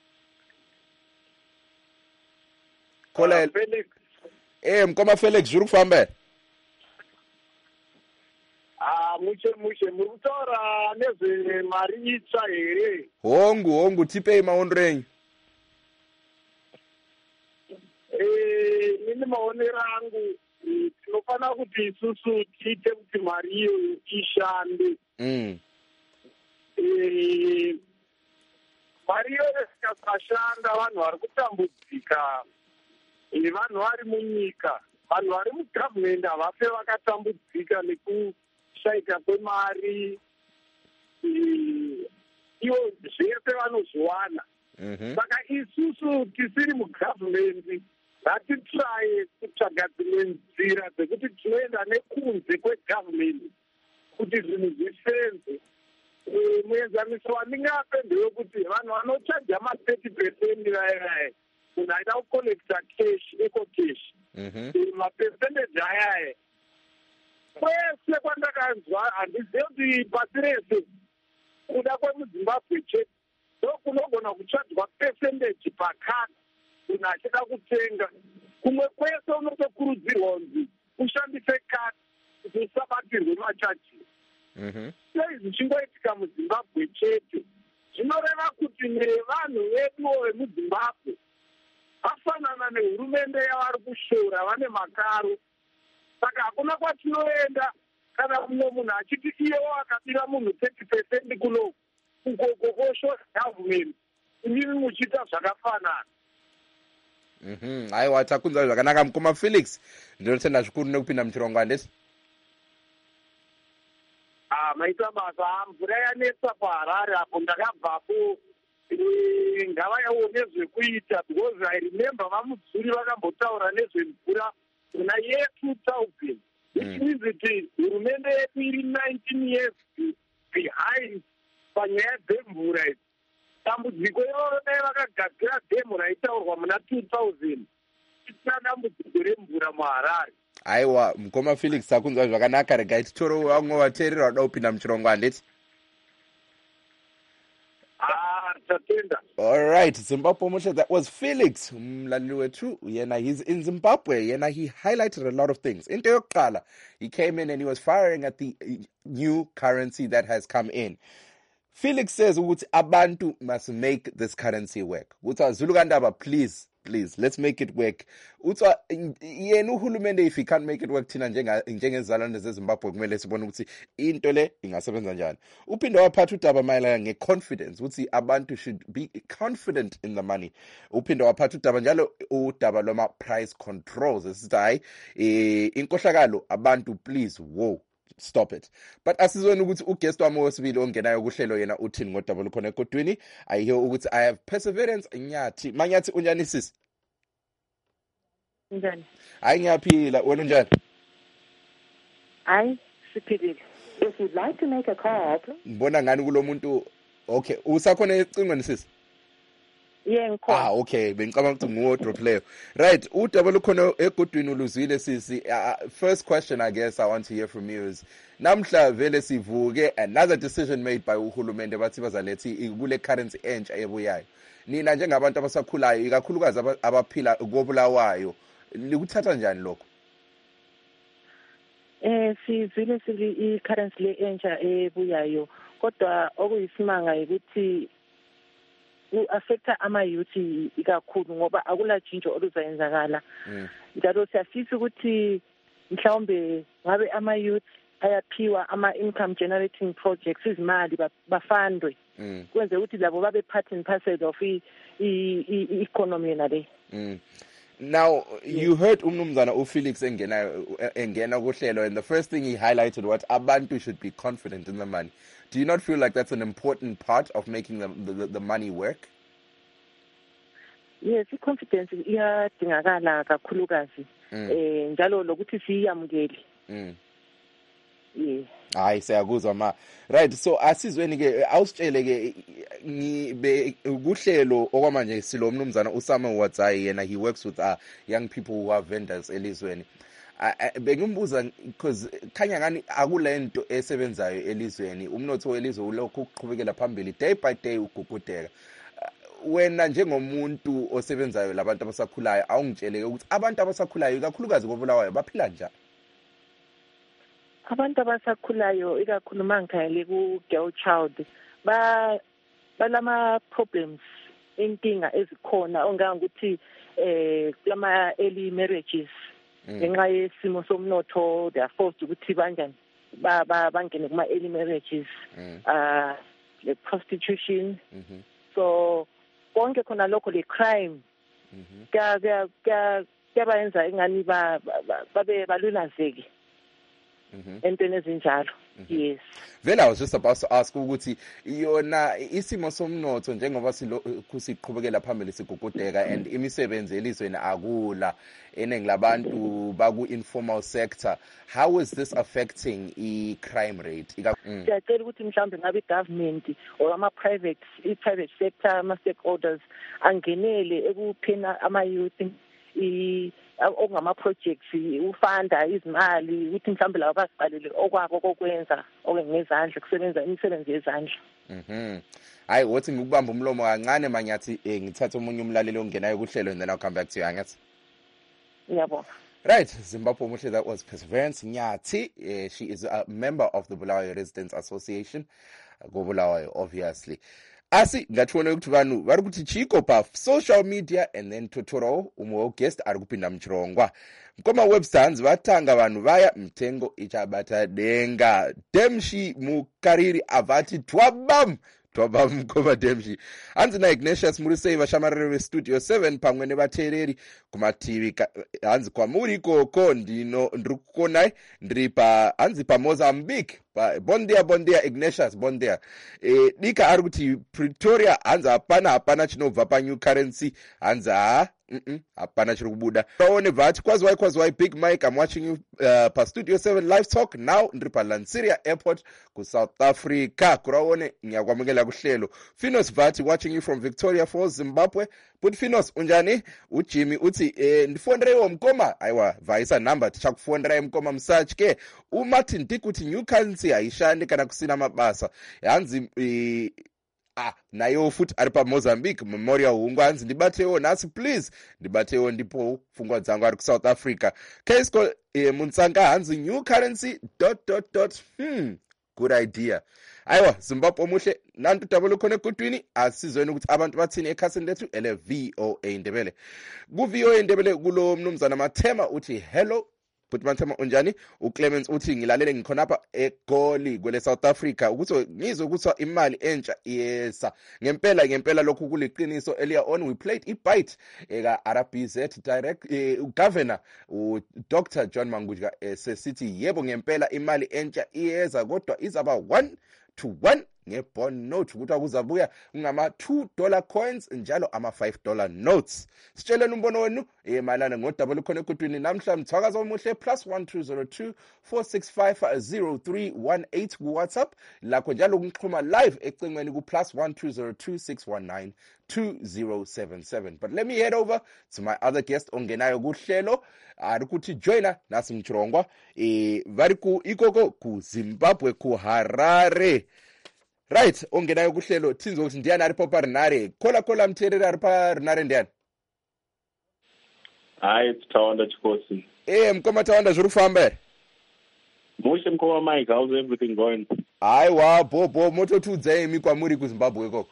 Khola Felix. Mkoma Felix zviri kufamba. Mushe muri kutaura nezvemari itsva here? Hongu tipei maonero enyu. Ini maonero angu tinofanira kuti isusu tiite kuti mari iyo ishande. Mari iyo ikasashanda vanhu vari kutambudzika, vanhu vari munyika, vanhu vari mugavhmendi havafe vakatambudzika nekushaika kwemari, ivo zvese vanozviwana. Saka isusu tisiri mugavhmendi ngatitiraye kutsvaga dzimwe nzira dzekuti tinoenda nekunze kwegavhmendi kuti zvinhu zvisenze. Muenzaniso wandingape ndewekuti vanhu vanochaja ma30% vayaya munhu aida kucollecta cash, eco cash, mapercentage ayaya kwese kwandakanzwa, handizive kuti pasi rese kuda kwemuzimbabwe chete ndokunogona kuchadzwa percentage pakati munhu achida kutenga. Kumwe kwese unotokurudzirwa kunzi ushandise kati kuti usabatirwe machaji. Sei zvichingoitika muzimbabwe chete, zvinoreva kuti nevanhu veduwo vemuzimbabwe vafanana nehurumende yavari kushora, vane makaro. Saka hakuna kwatinoenda kana mumwe munhu achiti iyewo akabira munhu 30% kuno ukokokoshora government, imimi muchiita zvakafanana. Aiwa, takunzwa zvakanaka mukoma Felix. Ndinotenda zvikuru nekupinda muchirongwa handiti. Maita basa, mvura yanetsa paHarare apo ndakabvapo, ngava yawo nezvekuita, because I remember vamudzuri vakambotaura nezvemvura kuna year 2000, which means kuti hurumende yedu iri 19 years behind panyaya dzemvura idzi. Dambudziko iroro dai vakagadzira dhemu raitaurwa muna 2000, isina dambudziko remvura muHarare. Aiwa, mukoma Felix, takunzwa zvakanaka. Regai titore vamwe vateereri vanoda kupinda muchirongwa handiti. All right, Zimbabwe muhle. That was Felix mlaleli wethu. Yena, he's in Zimbabwe. Yena, he highlighted a lot of things. Into yokuqala, he came in and he was firing at the new currency that has come in. Felix says ukuthi abantu must make this currency work. Uthi Zulu Kandaba, please, let's make it work. Uthi yena uhulumende, if he can't make it work, thina njengezalwane zeZimbabwe kumele sibone ukuthi into le ingasebenza njani. Uphinde waphatha udaba mayelana ngeconfidence, uthi abantu should be confident in the money. Uphinde waphatha udaba njalo udaba loma price controls, esithi hayi inkohlakalo abantu, please, whoa, stop it. But asizweni ukuthi uguest wami wesibili ongenayo kuhlelo yena uthini ngodaba lukhona ekodweni. I hear ukuthi I have perseverance. Manyathi unjani sis? Njani? Hayi ngiyaphila, wena unjani? Hayi, siphilile. If you'd like to make a call, Ngibona ngani kulomuntu. Okay, usakhona ecingweni sisi? Yeah, ngikhona. Okay, bengicabanga ukuthi nguwardrobe leyo. Right, udaba lukhona egudwini uluzwile sisi. First question I guess I want to hear from you is namhla vele sivuke another decision made by uhulumende bathi bazalethi kule currency entsha ebuyayo. Nina njengabantu abasakhulayo ikakhulukazi abaphila kobulawayo likuthatha njani lokho? Sizile i-currency le entsha ebuyayo kodwa okuyisimanga ukuthi ku-affecta ama-youth ikakhulu ngoba akulajintsho oluzayenzakala. Njalo siyafisa ukuthi mhlawumbe ngabe ama-youth ayaphiwa ama-income generating projects izimali bafandwe kwenze ukuthi labo babe part and parcel of i-economy nale. Now, you heard Umnumzana Felix engena kuhlelo, and the first thing he highlighted was abantu should be confident in the money. Do you not feel like that's an important part of making the money work? Yes, confidence iyadingakala kakhulukazi. Njalo lokuthi siyamukele. Yeah. Hayi siyakuzwa ma. Right, so asizweni ke awusitshele ke ngibe kuhlelo okwamanje silo Mnumzana uSama Watsayi yena he works with young people who are vendors elizweni. Bengimbuza because khanya ngani akulento esebenzayo elizweni umnotho welizwe ulokhu uqhubekela phambili day by day ugugudeka. Wena njengomuntu osebenzayo labantu abasakhulayo awungitsheleke ukuthi abantu abasakhulayo kakhulukazi kobulawayo baphila njani? Abantu abasakhulayo ikakhulu mangikhayele ku-girl child balama problems inkinga ezikhona ongangokuthi kulama early marriages ngenxa yesimo somnotho they are forced ukuthi banjani bangene kuma early marriages le prostitution so konke khona lokho le crime kuyabayenza ingani babe balulazeke entweni ezinjalo. Yes. Vele I was just about to ask ukuthi yona isimo somnotho njengoba siqhubekela phambili sigugudeka and imisebenzi elizweni akula eningi labantu baku informal sector, how is this affecting i-crime rate? Siyacela ukuthi mhlawumbe ngabe i-government or ama-private sector ama-stakeholders angenele ekuphena ama-youth okungama-projects ufanda izimali ukuthi mhlawumbe labo basiqalele okwabo kokwenza ngezandla kusebenza imisebenzi yezandla. Hayi wothi ngikubamba umlomo kancane manyathi ngithatha omunye umlaleli ongenayo kuhlelo and then I'll come back to you angathi. Yabo. Right, Zimbabwe Muhle, that was Perseverance Nyati. She is a member of the Bulawayo Residents Association. Go Bulawayo, obviously. Asi ngathuona ukuthi vanhu vari kuti chiko pa social media and then totoro umwe guest ari kupinda mchirongwa mkoma webstands vatanga vanhu vaya mtengo ichabata denga Demshi mukariri avati twabam mkoma Demshi hanzi na Ignatius Murisei vashamariri vestudio 7 pamwe nevateereri kumativi hanzi kwamuri koko ndikukonai ndiri pa hanzi pa Mozambique bondia Ignatius bondia dika ari kuti Pretoria hanzi hapana chinobva pa new currency hanzi hapana chiri kubuda paone vati kwazwai Big Mike. I'm watching you pa Studio 7 live talk now ndiri pa Lanseria airport ku South Africa kuraone ngiyakwamukela kuhlelo Finos vati watching you from Victoria Falls Zimbabwe. But Finos unjani uJimmy uthi ndifondreyo mkoma aiwa vaisa number tichakufondra mkoma msearch ke uMartin Dikuthi new currency ayishandi kana kusina mabasa hanzi nayo futhi ari pa Mozambique Memorial hungu hanzi ndibatewo nasi please ndibatewo ndipo pfungwa dzangu ari ku South Africa Kesko Munsanga hanzi new currency ... good idea. Aiwa Zimbabwe Muhle nantu tabolo khona kutwini asizweni ukuthi abantu bathini ekhasini lethu ele VOA Ndebele ku VOA Ndebele kulo Mnumzana Mathema uthi hello but Mathema unjani uClemens uthi ngilalele ngikhonapha eGoli kwele South Africa ukuthi ngizwe ukuthi imali entsha iyesa ngempela lokhu kuliqiniso earlier on we played ibite eka RBZ direct governor Dr John Mangudya sesithi yebo ngempela imali entsha iyeza kodwa izaba 1-to-1 nge-bond note ukuthi kuzabuya ngama-$2 coins njalo ama-$5 notes. Sitsheleni umbono wenu malana ngodaba khona ekutwini namhla mthwakazi omuhle +1202 465 0318 ku-WhatsApp lakho njalo kunixhuma live ecingweni ku+1202 619 2077. But let me head over to my other guest ongenayo kuhlelo ari kuti joina nasi Mchirongwa vari ku ikoko ku Zimbabwe ku Harare. Right, ongenayo kuhlelo tinzo kuti ndiani ari pa Rinare. Kola mtereri ari pa Rinare ndiani? Hi, it's Tawanda Chikosi. Mkoma Tawanda zviri kufamba here? Mushe Mkoma Mike, how's everything going? Aiwa, bobo mototudzai imi kwamuri ku Zimbabwe ikoko.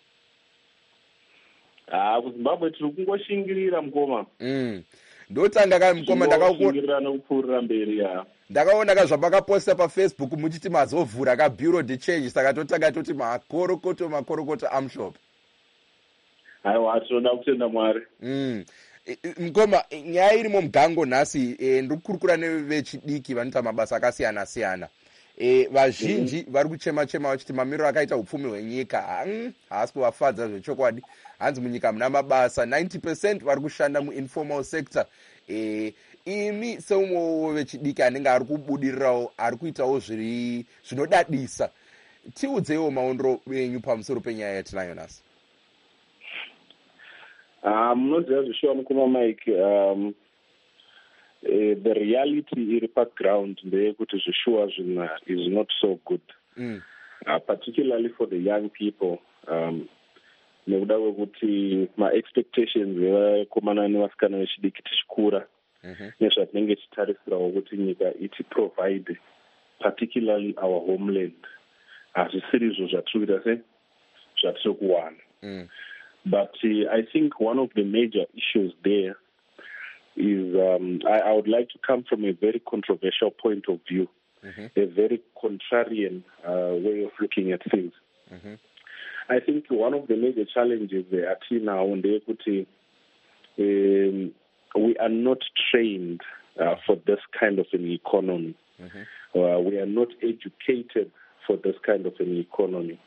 Ku Zimbabwe tiri kungoshingirira Mkoma. Ndotanga kai Mkoma ndakakushingirira nokupfuurira mberi ya. Ndakaona kazvamakaposta paFacebook muchiti mazovhura ka bureau de change saka totanga toti makorokoto amshope. Aiwa, tinoda kutenda Mwari. Mkoma, nyaya irimo mugango nhasi ndiri kukurukura nevechidiki vanoita mabasa akasiyana siyana. Vazhinji vari kuchema vachiti mamiriro akaita upfumi hwenyika haasi kuvafadza zvechokwadi. Hanzi munyika muna mabasa 90% vari kushanda muinformal sector. Imi seumwe vechidiki anenge ari kubudirirawo ari kuitawo zvinodadisa. Tiudzeiwo maondero enyu pamusoro penyaya yatinayo nhasi. Munoziva zvishuwa Mukoma Mike, the reality iri background ndeyekuti zvishuwa zvina is not so good, particularly for the young people, nekuda kwekuti ma-expectations evakomana nevasikana vechidiki tichikura nezvatinenge tichitarisirawo kuti nyika itiprovide, particularly our homeland, hazvisiri izvo zvatiri kuita zvatiri kuwana. But I think one of the major issues there is I would like to come from a very controversial point of view, a very contrarian way of looking at things. I think one of the major challenges there now we are not trained for this kind of an economy. We are not educated for this kind of an economy.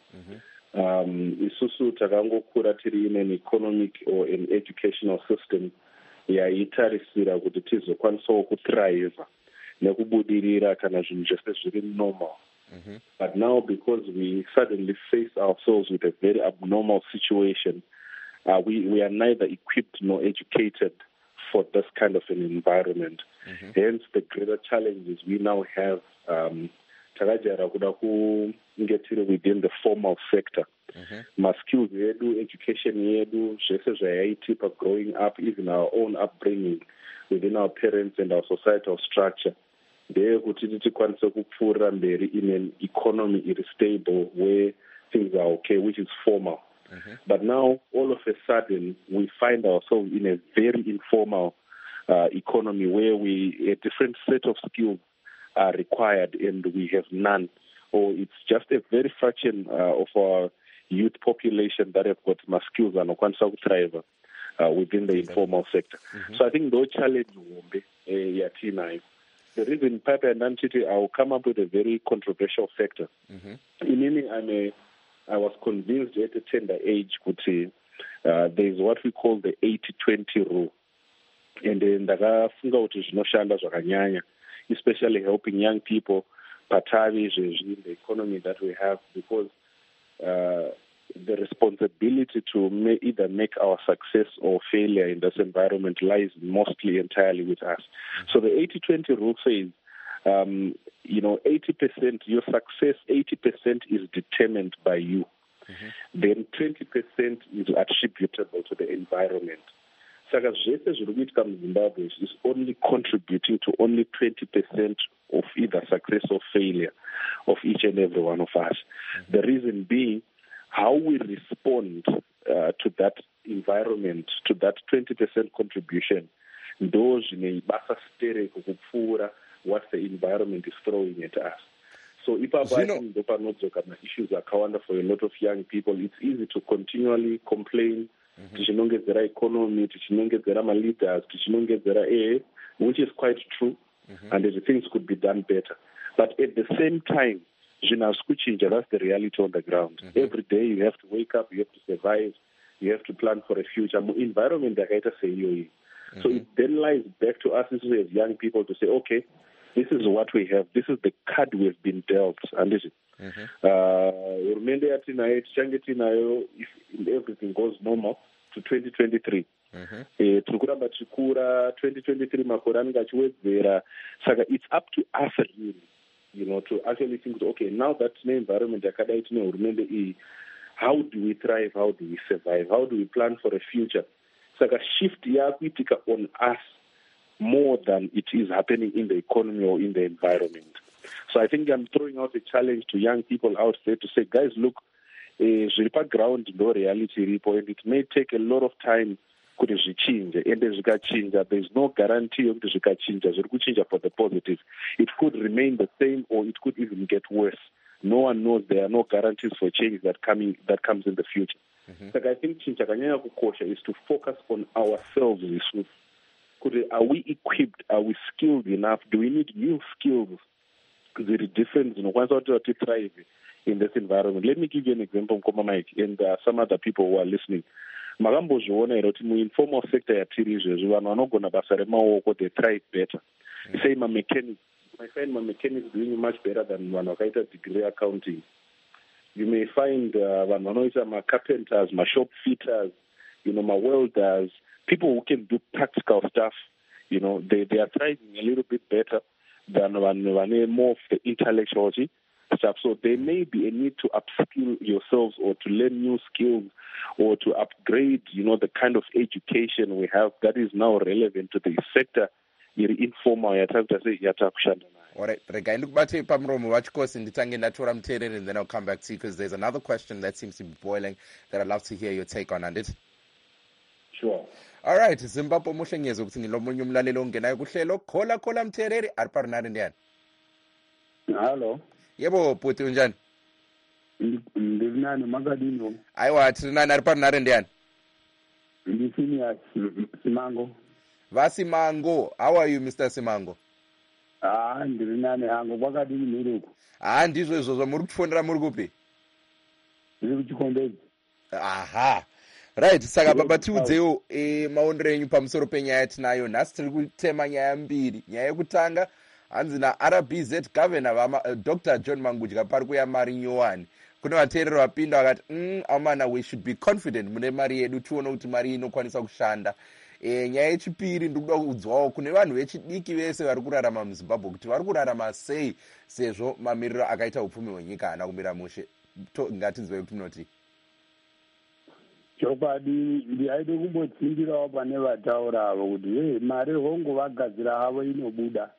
Isusu takangokura tiri in an economic or an educational system yaitarisira kuti tizokwanisawo kuthrive nekubudirira kana zvinhu zvese zviri normal. But now because we suddenly face ourselves with a very abnormal situation, we are neither equipped nor educated for this kind of an environment. Hence the greater challenges we now have takajara kuda kunge tiri within the formal sector. Ma-skills yedu, education yedu, zvese zvayaitipa growing up, even our own upbringing within our parents and our societal structure, ndeyekuti tikwanise kupfuurira mberi in an economy iri stable where things are okay, which is formal. But now, all of a sudden, we find ourselves in a very informal economy where a different set of skills are required and we have none, or it's just a very fraction of our youth population that have got my skills and okwanisa thrive within the informal sector. So I think those challenges will be yatinayo. The reason Papa and Nantiti, I will come up with a very controversial factor. I was convinced at a tender age kuti there is what we call the 80-20 rule, and then ndakafunga kuti zvinoshanda zvakanyanya, especially helping young people patavi in the economy that we have, because the responsibility to either make our success or failure in this environment lies mostly entirely with us. So the 80-20 rule says, 80%, your success, 80% is determined by you. Then 20% is attributable to the environment. Saka zvese zviri kuitika muZimbabwe is only contributing to only 20% of either success or failure of each and every one of us. The reason being, how we respond to that environment, to that 20% contribution, those basa stere kukupfuura what the environment is throwing at us. So if issues are counted for a lot of young people, it's easy to continually complain, tichinongedzera economy, tichinongedzera ma-leaders, tichinongedzera which is quite true, and the things could be done better. But at the same time, zvinhu hazvi kuchinja. That's the reality on the ground. Every day you have to wake up, you have to survive, you have to plan for a future. Environment yakaita seiyoyi. So it then lies back to us as young people to say, okay, this is what we have. This is the card we've been dealt. And this is hurumende yatinayo tichange tinayo if everything goes normal to 2023. Tiri kuramba tichikura 2023 makore anenge achiwedzera. Saka it's up to us really, to actually think, okay, now that tine environment yakadai tine hurumende iyi, how do we thrive? How do we survive? How do we plan for a future? Saka shift yakuitika on us more than it is happening in the economy or in the environment. So I think I'm throwing out a challenge to young people out there to say, guys, look, zviripa ground no reality ripo, and it may take a lot of time kuti zvichinje, ende zvikachinja, there's no guarantee yokuti zvikachinja zviri kuchinja for the positive. It could remain the same or it could even get worse. No one knows. There are no guarantees for change that comes in the future. So I think chakanyanya kukosha is to focus on ourselves. Are we equipped? Are we skilled enough? Do we need new skills? There is difference to thrive in this environment. Let me give you an example, Mike, and some other people who are listening. Makambozviona here kuti muinformal sector yatiri izvezvi vanhu vanogona basa remaoko, they thrive better. Say mechanics. You may find my mechanics doing much better than vanhu vakaita degree accounting. You may find vanhu vanoita ma-carpenters, ma-shop fitters, ma-welders, people who can do practical stuff. They are thriving a little bit better than more of the intellectual stuff. So there may be a need to upskill yourselves or to learn new skills or to upgrade, the kind of education we have that is now relevant to the sector. Informal yatakushanda. All right, regai ndikubate pamuromo wachikosi nditange ndatora muteereri, and then I'll come back to you because there's another question that seems to be boiling that I'd love to hear your take on it. Sure. All right, Zimbabwe muhlengezo ukuthi ngilomunye umlaleli ongenayo kuhlelo. Khola muteereri ari parinari ndiyani? Hello. Yebo bhuti unjani? Ndiri nani makadini? Aiwa tiri nani, ari parinari ndiyani? Ndisini Simango. Vasimango, how are you Mr. Simango? Ndiri nani hangu kwakadini muri uku? Ndizvo izvozvo muri kufonera muri kupi? Ndiri kuchikombedzi. Aha. Right, saka baba tiudzewo maonero enyu pamusoro penyaya tinayo. Nhasi tiri kutema nyaya mbiri. Nyaya yekutanga hanzi naRBZ governor Dr. John Mangudya pari kuya mari nyowani. Kune vateereri vapinda vakati amana, we should be confident mune mari yedu, tione kuti mari inokwanisa kushanda. Nyaya yechipiri ndikuda kuudzwawo kune vanhu vechidiki vese vari kurarama muZimbabwe kuti vari kurarama sei sezvo mamiriro akaita upfumi hwenyika haana kumira mushe. Ngatinzwei kuti munoti. Chokwadi ndiaide kumbotsimbirawo pane vataura avo kuti mari hongo vagadzira havo inobuda.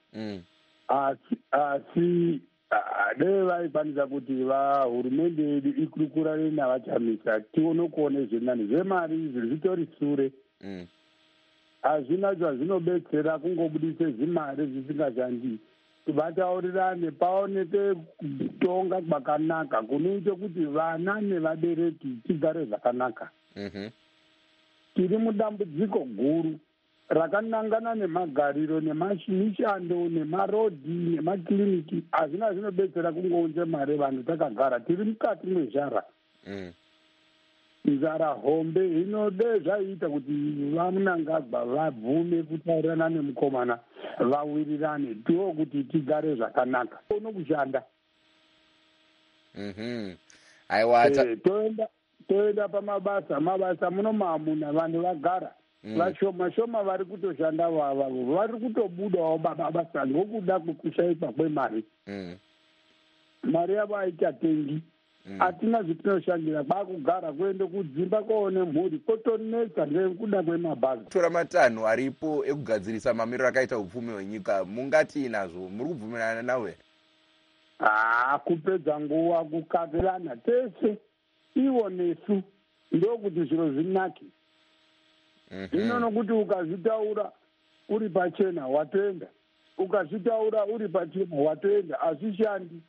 Asi deve vaikwanisa kuti hurumende yedu ikurukura nenavachamisa tione kuone zvinani zvemari izvi zvitori sure. Hazvina zvinobetsera kungobudise zvimari zvisingashandi. Vataurirane paoneke kutonga kwakanaka kunoite kuti vana nevabereki tigare zvakanaka. Tiri mudambudziko guru rakanangana nemagariro nemishando nemarodhi nemakiliniki. Hazvina zvinobetsera kungounze mari vanhu takagara tiri mukati mwezhara. Nzara hombe inode zvaita kuti vamunangagwa vabvume kutaurirana nemukomana vawirirane tiwo kuti tigare zvakanaka ono kushanda. Toenda pamabasa muno mamuna vanhu vagara vashoma vari kutoshanda vavavo vari kutobudawo pamabasa ngokuda kwekushaikwa kwemari. Mari yavo haichatengi. Hatina zvetinoshandira kwakugara kuende kudzimba koone mhuri kotonetsa ngekuda kwemabhazi. Tora matanho aripo ekugadzirisa mamiriro akaita upfumi hwenyika, mungati nazvo muri kubvumirana nawo here? Kupedza nguva kukavirana tese ivo nesu ndokuti zviro zvinake. Zvino nokuti ukazvitaura uri pachena watoenda, ukazvitaura uri pachena watoenda, hazvishandi.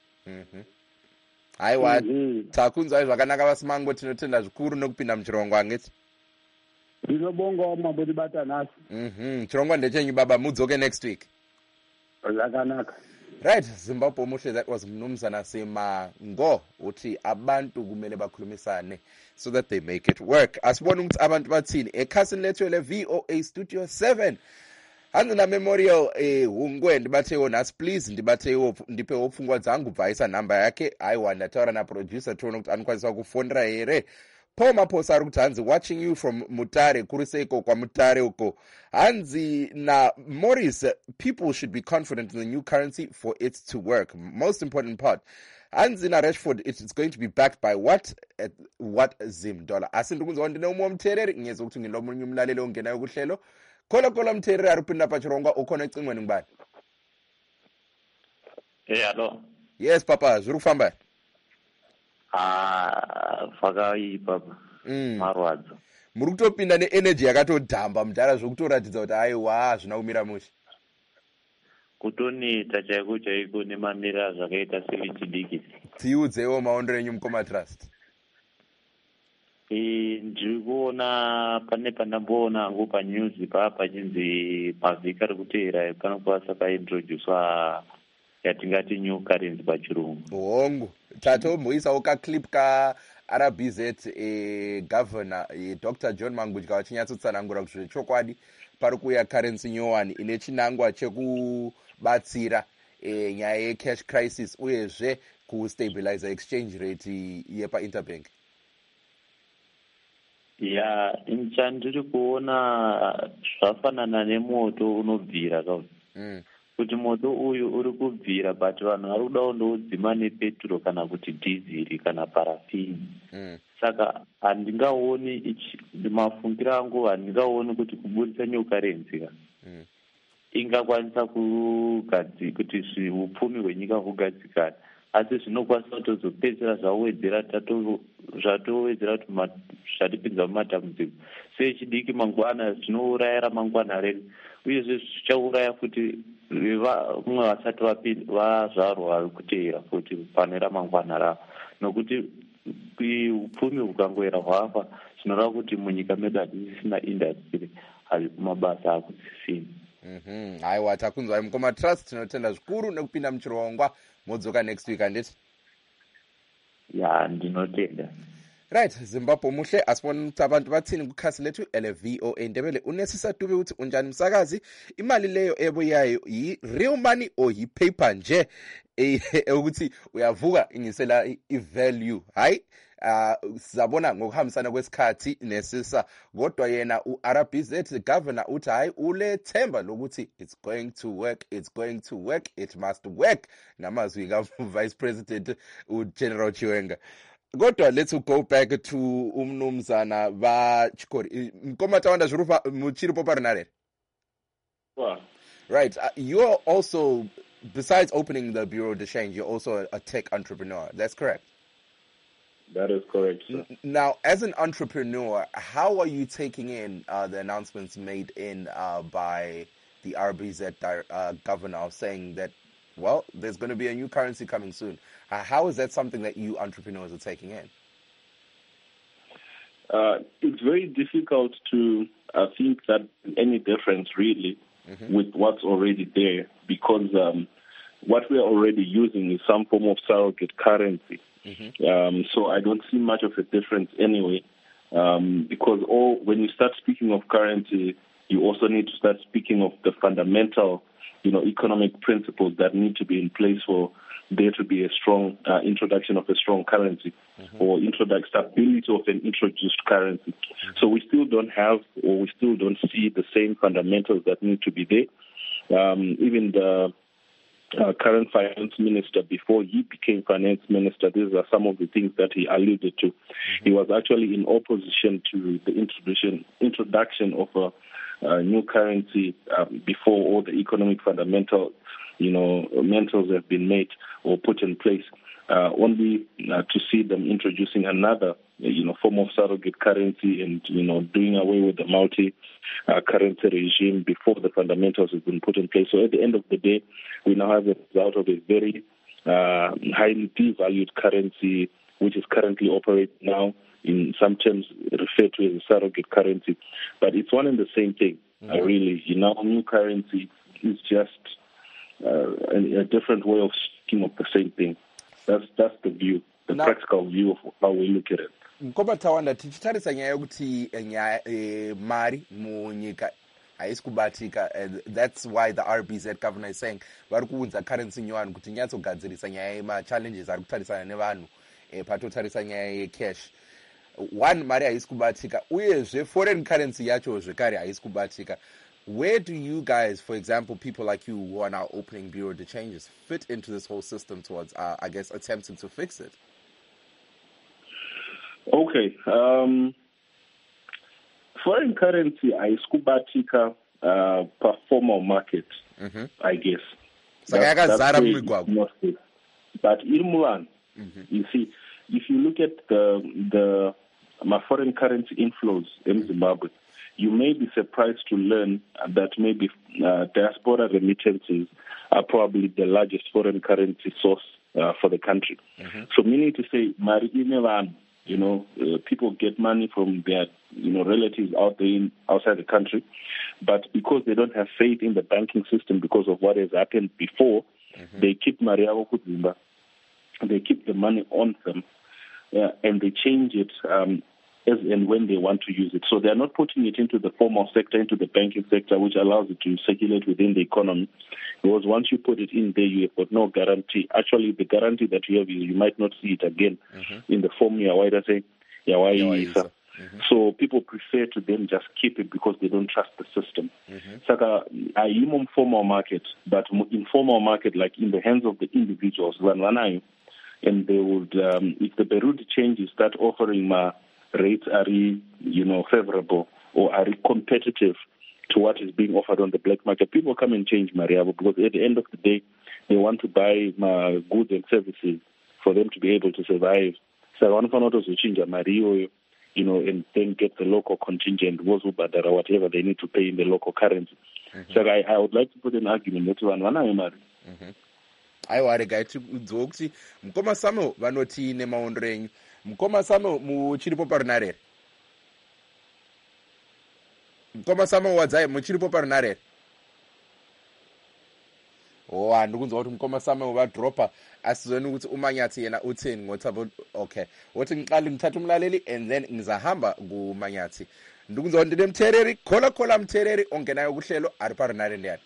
Aiwa, takunzwai zvakanaka Vasimango, tinotenda zvikuru nokupinda muchirongwa ngeti. Ndinobongawo mambotibata nhasi. Chirongwa ndechenyu baba, mudzoke next week. Zvakanaka. Right, Zimbabwe muhle, that was Mnumzana Semango uthi abantu kumele bakhulumisane so that they make it work. Asibona ukuthi abantu bathini ekhasini lethu le VOA Studio 7. Andina memorial ungwendi bathe nasi please ndibathe ndipe opfungwa dzangu bvaisa number yake aiwa ndataura na producer toona kuti anokwanisa kufonera here. Paul Maposa ari kuti hanzi watching you from Mutare kuruseiko kwa Mutare uko hanzi na Morris, people should be confident in the new currency for it to work. Most important part hanzi na Rashford, it's going to be backed by what Zim dollar. Asi ndikunzwa ndine umwe mthereri ngiyeza ukuthi ngilomunye umlaleli ongenayo kuhlelo kola mthereri ari kupinda pachirongwa ukhona ecingweni ngibani. Hello. Yes papa, zviri kufamba. Fakai papa. Marwadzo. Muri kutopinda neenergy yakatodhamba mudhara zvokutoratidza kuti aiwa zvina kumira mushe. Kutonita chaiko nemamira zvakaita sevechidiki. Tiudzewo maondero enyu mukoma trust. Ndiri kuona pane pandamboona hangu panews pachinzi pavhiki ari kuteera panokwanisa paintroducewa yatingati new currency pachirungu. Hongu tatomboisawo kaclip kaRBZ governor Dr. John Mangudya wachinyatsotsvanangura kuti zvechokwadi pari kuuya currency nyowani ine chinangwa chekubatsira nyaya yecash crisis uyezve kustabilize exchange rate yepainterbank. Ya chandiri kuona zvafanana nemoto unobvira kuti moto uyu uri kubvira but vanhu vari kuda kundoudzima nepetro kana kuti dhiziri kana parafini. Saka handingaoni mafungiro angu handingaoni kuti kuburisa new currency ingakwanisa kuti upfumi hwenyika hugadzikana, asi zvinokwanisa kutozopedzera zvatowedzera zvatipinza mumatambudziko. Sechidiki mangwana zvinourayira mangwana redu uyezve zvichauraya futi vamwe vasati vazvarwa vari kuteera futi pane ramangwana ravo, nokuti upfumi hukangoera hwafa zvinoreva kuti munyika medu hatisisina industry, mabasa hakusisina. Aiwa takunzwai mukoma trust, tinotenda zvikuru nekupinda muchirongwa. Modzoka next week handiti? Ya ndinotenda. Right, Zimbabwe muhle, asibona ukuthi abantu bathini kukhasi lethu LVOA Ndebele. Unesisa Dube uthi unjani msakazi, imali leyo ebuyayo yi-real money or yi-paper nje ukuthi uyavuka ingisela i-value, hayi sizabona ngokuhambisana kwesikhathi nesisa. Kodwa yena uRBZ governor uthi hayi ulethemba lokuthi it's going to work, it must work, ngamazwi ka-Vice President uGeneral Chiwenga. Kodwa let's go back to umnumzana vachikori mkoma tawanda zvirupa muchiripo parinare. Right, you're also, besides opening the Bureau de Change, you're also a tech entrepreneur. That's correct? That is correct, sir. Now, as an entrepreneur, how are you taking in the announcements made by the RBZ governor saying that, well, there's going to be a new currency coming soon? How is that something that you entrepreneurs are taking in? It's very difficult to think that any difference really with what's already there, because what we are already using is some form of surrogate currency. So I don't see much of a difference anyway, because when you start speaking of currency, you also need to start speaking of the fundamental, economic principles that need to be in place for there to be a strong introduction of a strong currency or stability of an introduced currency. So we still don't have, or we still don't see the same fundamentals that need to be there. Even the current finance minister, before he became finance minister, these are some of the things that he alluded to. He was actually in opposition to the introduction of a new currency before all the economic fundamentals have been made or put in place. Only to see them introducing another, form of surrogate currency and, doing away with the multi-currency regime before the fundamentals have been put in place. So at the end of the day, we now have a result of a very highly devalued currency, which is currently operating now, in some terms referred to as a surrogate currency. But it's one and the same thing, really. New currency is just a different way of speaking of the same thing. That's the view, the practical view of how we look at it. Mkoba Tawanda, tichitarisa nyaya yokuti mari munyika haisi kubatika. That's why the RBZ governor is saying vari kuunza currency nyowani kuti nyatsogadzirisa nyaya yema-challenges ari kutarisana nevanhu patotarisa nyaya yecash. One, mari haisi kubatika, uyezve foreign currency yacho zvekare haisi kubatika. Where do you guys, for example, people like you who are now opening bureau de changes, fit into this whole system towards, I guess, attempting to fix it? Okay. Foreign currency is kubatika formal market, I guess. That's but in Mulan, you see, if you look at the foreign currency inflows in Zimbabwe, you may be surprised to learn that maybe diaspora remittances are probably the largest foreign currency source for the country. So meaning to say, people get money from their relatives outside the country, but because they don't have faith in the banking system because of what has happened before, they keep Mariago Kuzimba, they keep the money on them, and they change it as and when they want to use it. So they're not putting it into the formal sector, into the banking sector, which allows it to circulate within the economy. Because once you put it in there, you have got no guarantee. Actually, the guarantee that you have is you might not see it again in the form Yawaii. So people prefer to then just keep it because they don't trust the system. Saka, I am formal market, but informal market, like in the hands of the individuals, and they would, if the Beirut changes, start offering rates are favorable or are competitive to what is being offered on the black market, people come and change Mariabo because at the end of the day, they want to buy goods and services for them to be able to survive. So one for not to change Mario, and then get the local contingent, or whatever they need to pay in the local currency. So I would like to put an argument that one. Aiwa rega tiudzwa kuti Mukoma Samuel vanoti nemaondero enyu. Mukoma Samuel muchiripo parunare. Mukoma Samuel wadzai muchiripo parunare. Handiri kunzwa kuti Mukoma Samuel vadropa asi zvoni kuti umanyatsi yena utseni ngotsavo okay. Woti ngiqali ngithatha umlaleli and then ngizahamba kumanyatsi. Ndiri kunzwa kuti ndine muthereri khola muthereri ongenayo kuhlelo ari parunare ndiyani.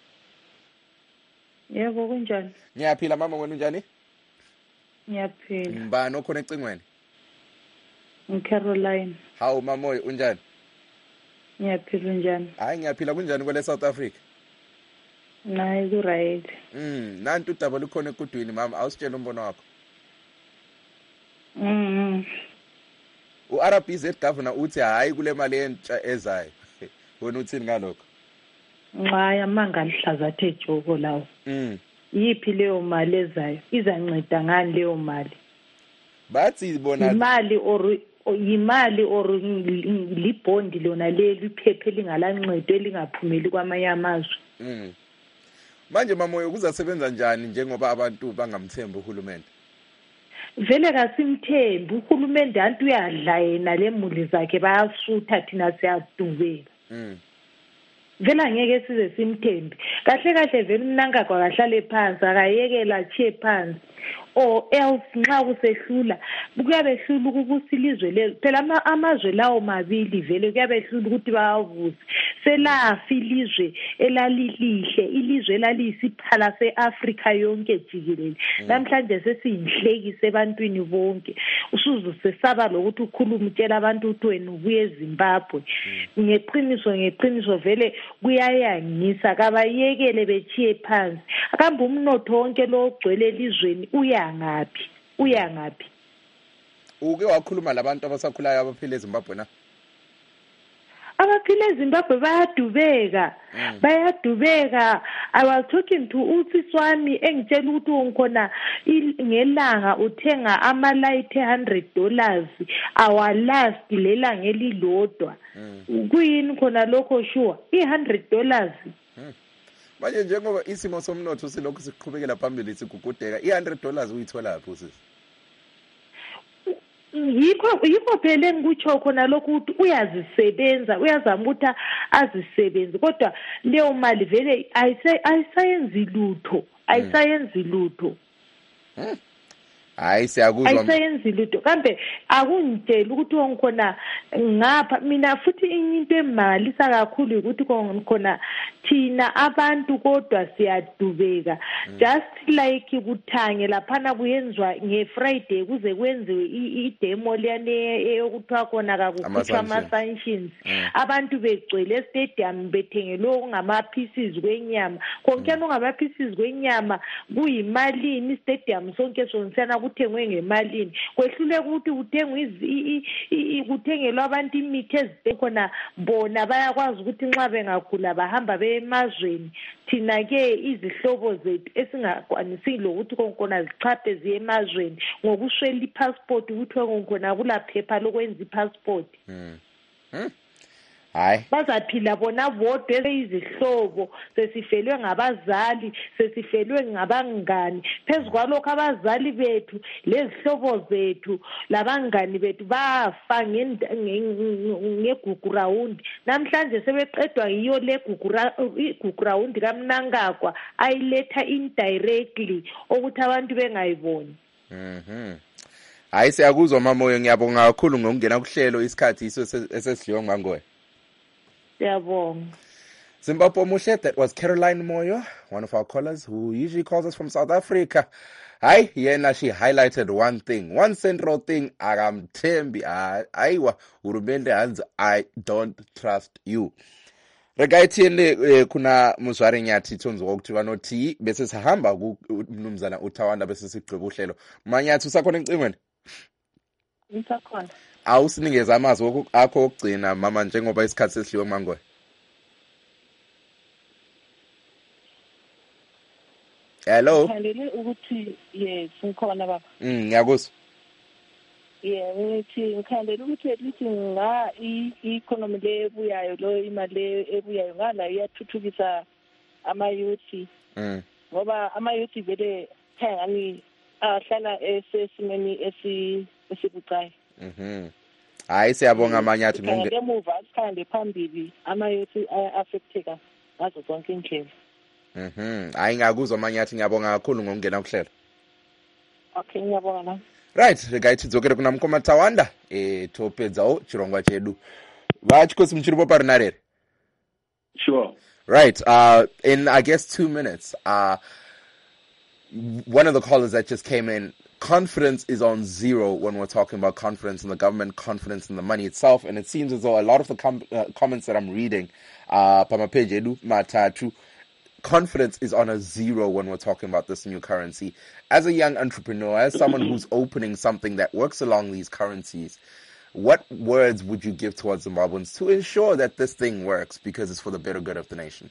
Yebo kunjani? Ngiyaphila mama wena unjani? Ngiyaphila. Ngibani okhona ecingweni? Caroline. Hawu mamoya unjani? Ngiyaphila unjani? Hayi ngiyaphila kunjani kwele South Africa? Nayi ku-right. Nanti udaba lukhona ekudwini mama awusitshela umbono wakho. U-RBZ governor uthi hayi kule mali entsha ezayo. Wena uthini ngalokho? Hayi amanga lihlaza athe joko lawo. Yiphi leyo mali ezayo? Izanceda ngani leyo mali? Bathi bona yimali or libhondi lona leli iphephe lingalancedo elingaphumeli kwamanye amazwe. Manje mamoya kuzasebenza njani njengoba abantu bangamthembi uhulumende? Vele kasimthembi uhulumende antu uyadla yena lemuli zakhe bayasutha thina siyadubela. Vele angeke size simthembi. Kahle vele umnanga kwakahlale phansi akayekela achiye phansi. Or else nxa kusehlula kuyabehlula ukubusa ilizwe lelo phela amazwe lawo mabili vele kuyabehlula ukuthi bawavuze selafi ilizwe elalilihle ilizwe elaliyisiphala seAfrica yonke jikelele namhlanje sesiyinhlekise ebantwini bonke usuze sesaba lokuthi ukhuluma utshela abantu ukuthi wena ubuye eZimbabwe ngeqiniso vele kuyayangisa kabayekele bechiye phansi akambe umnotho wonke lo ogcwele elizweni uyangaphi uke wakhuluma labantu abasakhulayo abaphila eZimbabwe na abaphila eZimbabwe bayadubeka I was talking to usisi wami engitshela ukuthi unkhona ngelanga uthenga amalight $100 awalast lelanga elilodwa kuyini khona lokho sure $100 manje njengoba isimo somnotho silokhu siqhubekela phambili sigugudeka $100 uyithola lapho sisi yikho phela engikutsho khona lokhu ukuthi uyazama ukuthi azisebenze kodwa leyo mali vele ayisayenzi lutho hayi siyakuzwa ayisayenzi lutho kambe akungitshela ukuthi ngikhona ngapha mina futhi into emangalisa kakhulu ukuthi khona thina abantu kodwa siyadubeka just like kuthange laphana kuyenzwa ngeFriday kuze kwenziwe idemo liyane eyokuthiwa khona kakukhutshwa ama-sanctions abantu begcwele estadium bethengelwe okungama-pieces kwenyama konke okungama-pieces kwenyama kuyimalini istadium sonke sonsiyana kuthengwe ngemalini kwehluleka ukuthi kuthengelwa abantu imithi ezikhona bona bayakwazi ukuthi nxa bengagula bahamba emazweni thina-ke izihlobo zethu esingakwanisi lokuthi konkona zichaphe ziye emazweni ngokuswela ipassport ukuthi konkona kulaphepha lokwenza ipassport hayi bazaphila bona bodwa izihlobo sesifelwe ngabazali sesifelwe ngabangani phezu kwalokho abazali bethu lezihlobo zethu labangani bethu bafa ngegugu round namhlanje sebeqedwa yiyo le gugu round kaMnangagwa ayiletha indirectly ukuthi abantu bengayiboni hayi siyakuzwa Mamoyo ngiyabonga kakhulu ngokungena kuhlelo isikhathi iso esesidliwe nguMangoye. Siyabonga. Zimbabwe muhle, that was Caroline Moyo, one of our callers who usually calls us from South Africa. Hi, yena she highlighted one central thing, akamthembi, aiwa, urumende hands, I don't trust you. Regaitini kuna Muzwari Nyathi tonzo ukuthi banothi bese sihamba kumnumzana uThawanda bese sigqiba uhlelo. Manyathi usakhona encingweni? Ngisakhona. Awusinikeza amazwi akho okugcina mama njengoba isikhathi sesidliwe Mangoye. Hello. Ngikhandele ukuthi yes ngikhona baba. Ngiyakuzwa. Ngithi ngikhandele ukuthi at least i-economy le ebuyayo lo imali ebuyayo ngala iyathuthukisa ama-youth. Ngoba ama-youth vele ngani ahlala esesimeni esibucayi. Hayi siyabonga Manyathi ngonke. Ngemuva asikhande phambili ama-youth aya-affecteka ngazo zonke indlela. Hayi ngakuzwa Manyathi ngiyabonga kakhulu ngokungena kuhlelo. Okay ngiyabonga na. Right, regaiti dzokere kuna mukoma Thawanda topedzawo chirongwa chedu. Vachikosi muchiripo parinarere. Sure. Right, in I guess 2 minutes, one of the callers that just came in, confidence is on zero when we're talking about confidence in the government, confidence in the money itself, and it seems as though a lot of the comments that I'm reading, pamapage edu matatu, confidence is on a zero when we're talking about this new currency. As a young entrepreneur, as someone who's opening something that works along these currencies, what words would you give towards Zimbabweans to ensure that this thing works because it's for the better good of the nation?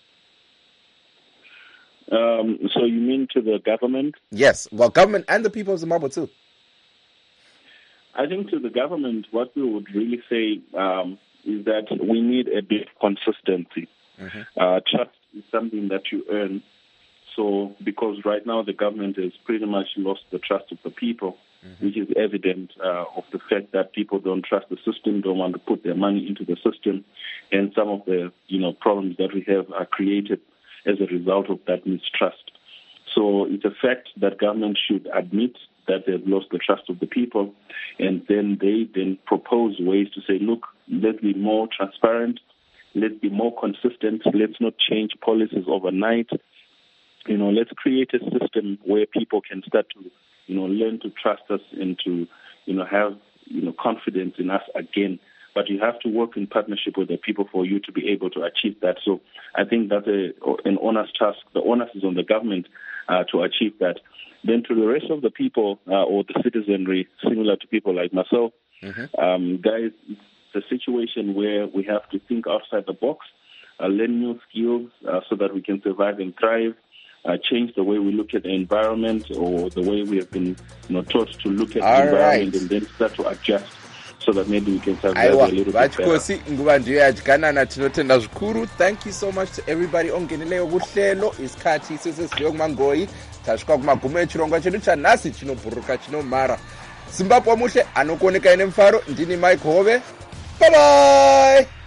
So you mean to the government? Yes, well, government and the people of Zimbabwe too. I think to the government, what we would really say is that we need a bit of consistency. Trust is something that you earn. So because right now the government has pretty much lost the trust of the people, which is evident of the fact that people don't trust the system, don't want to put their money into the system, and some of the problems that we have are created as a result of that mistrust. So it's a fact that government should admit that they've lost the trust of the people, and then they propose ways to say, look, let's be more transparent, let's be more consistent, let's not change policies overnight. Let's create a system where people can start to, learn to trust us and to, have, confidence in us again. But you have to work in partnership with the people for you to be able to achieve that. So I think that's an honest task. The onus is on the government to achieve that. Then to the rest of the people or the citizenry, similar to people like myself, guys, it's a situation where we have to think outside the box, learn new skills so that we can survive and thrive, change the way we look at the environment or the way we have been taught to look at the environment, and then start to adjust so that maybe we can survive a little bit better. Thank you so much to everybody ongeneleyo kuhlelo isikhathi sesesiyo kuMangoyi tashika kumagume chirongwa chedu chanasi chinobhuruka chinomara Zimbabwe muhle anokuoneka ine mfaro. Ndini Mike Hove. Bye bye.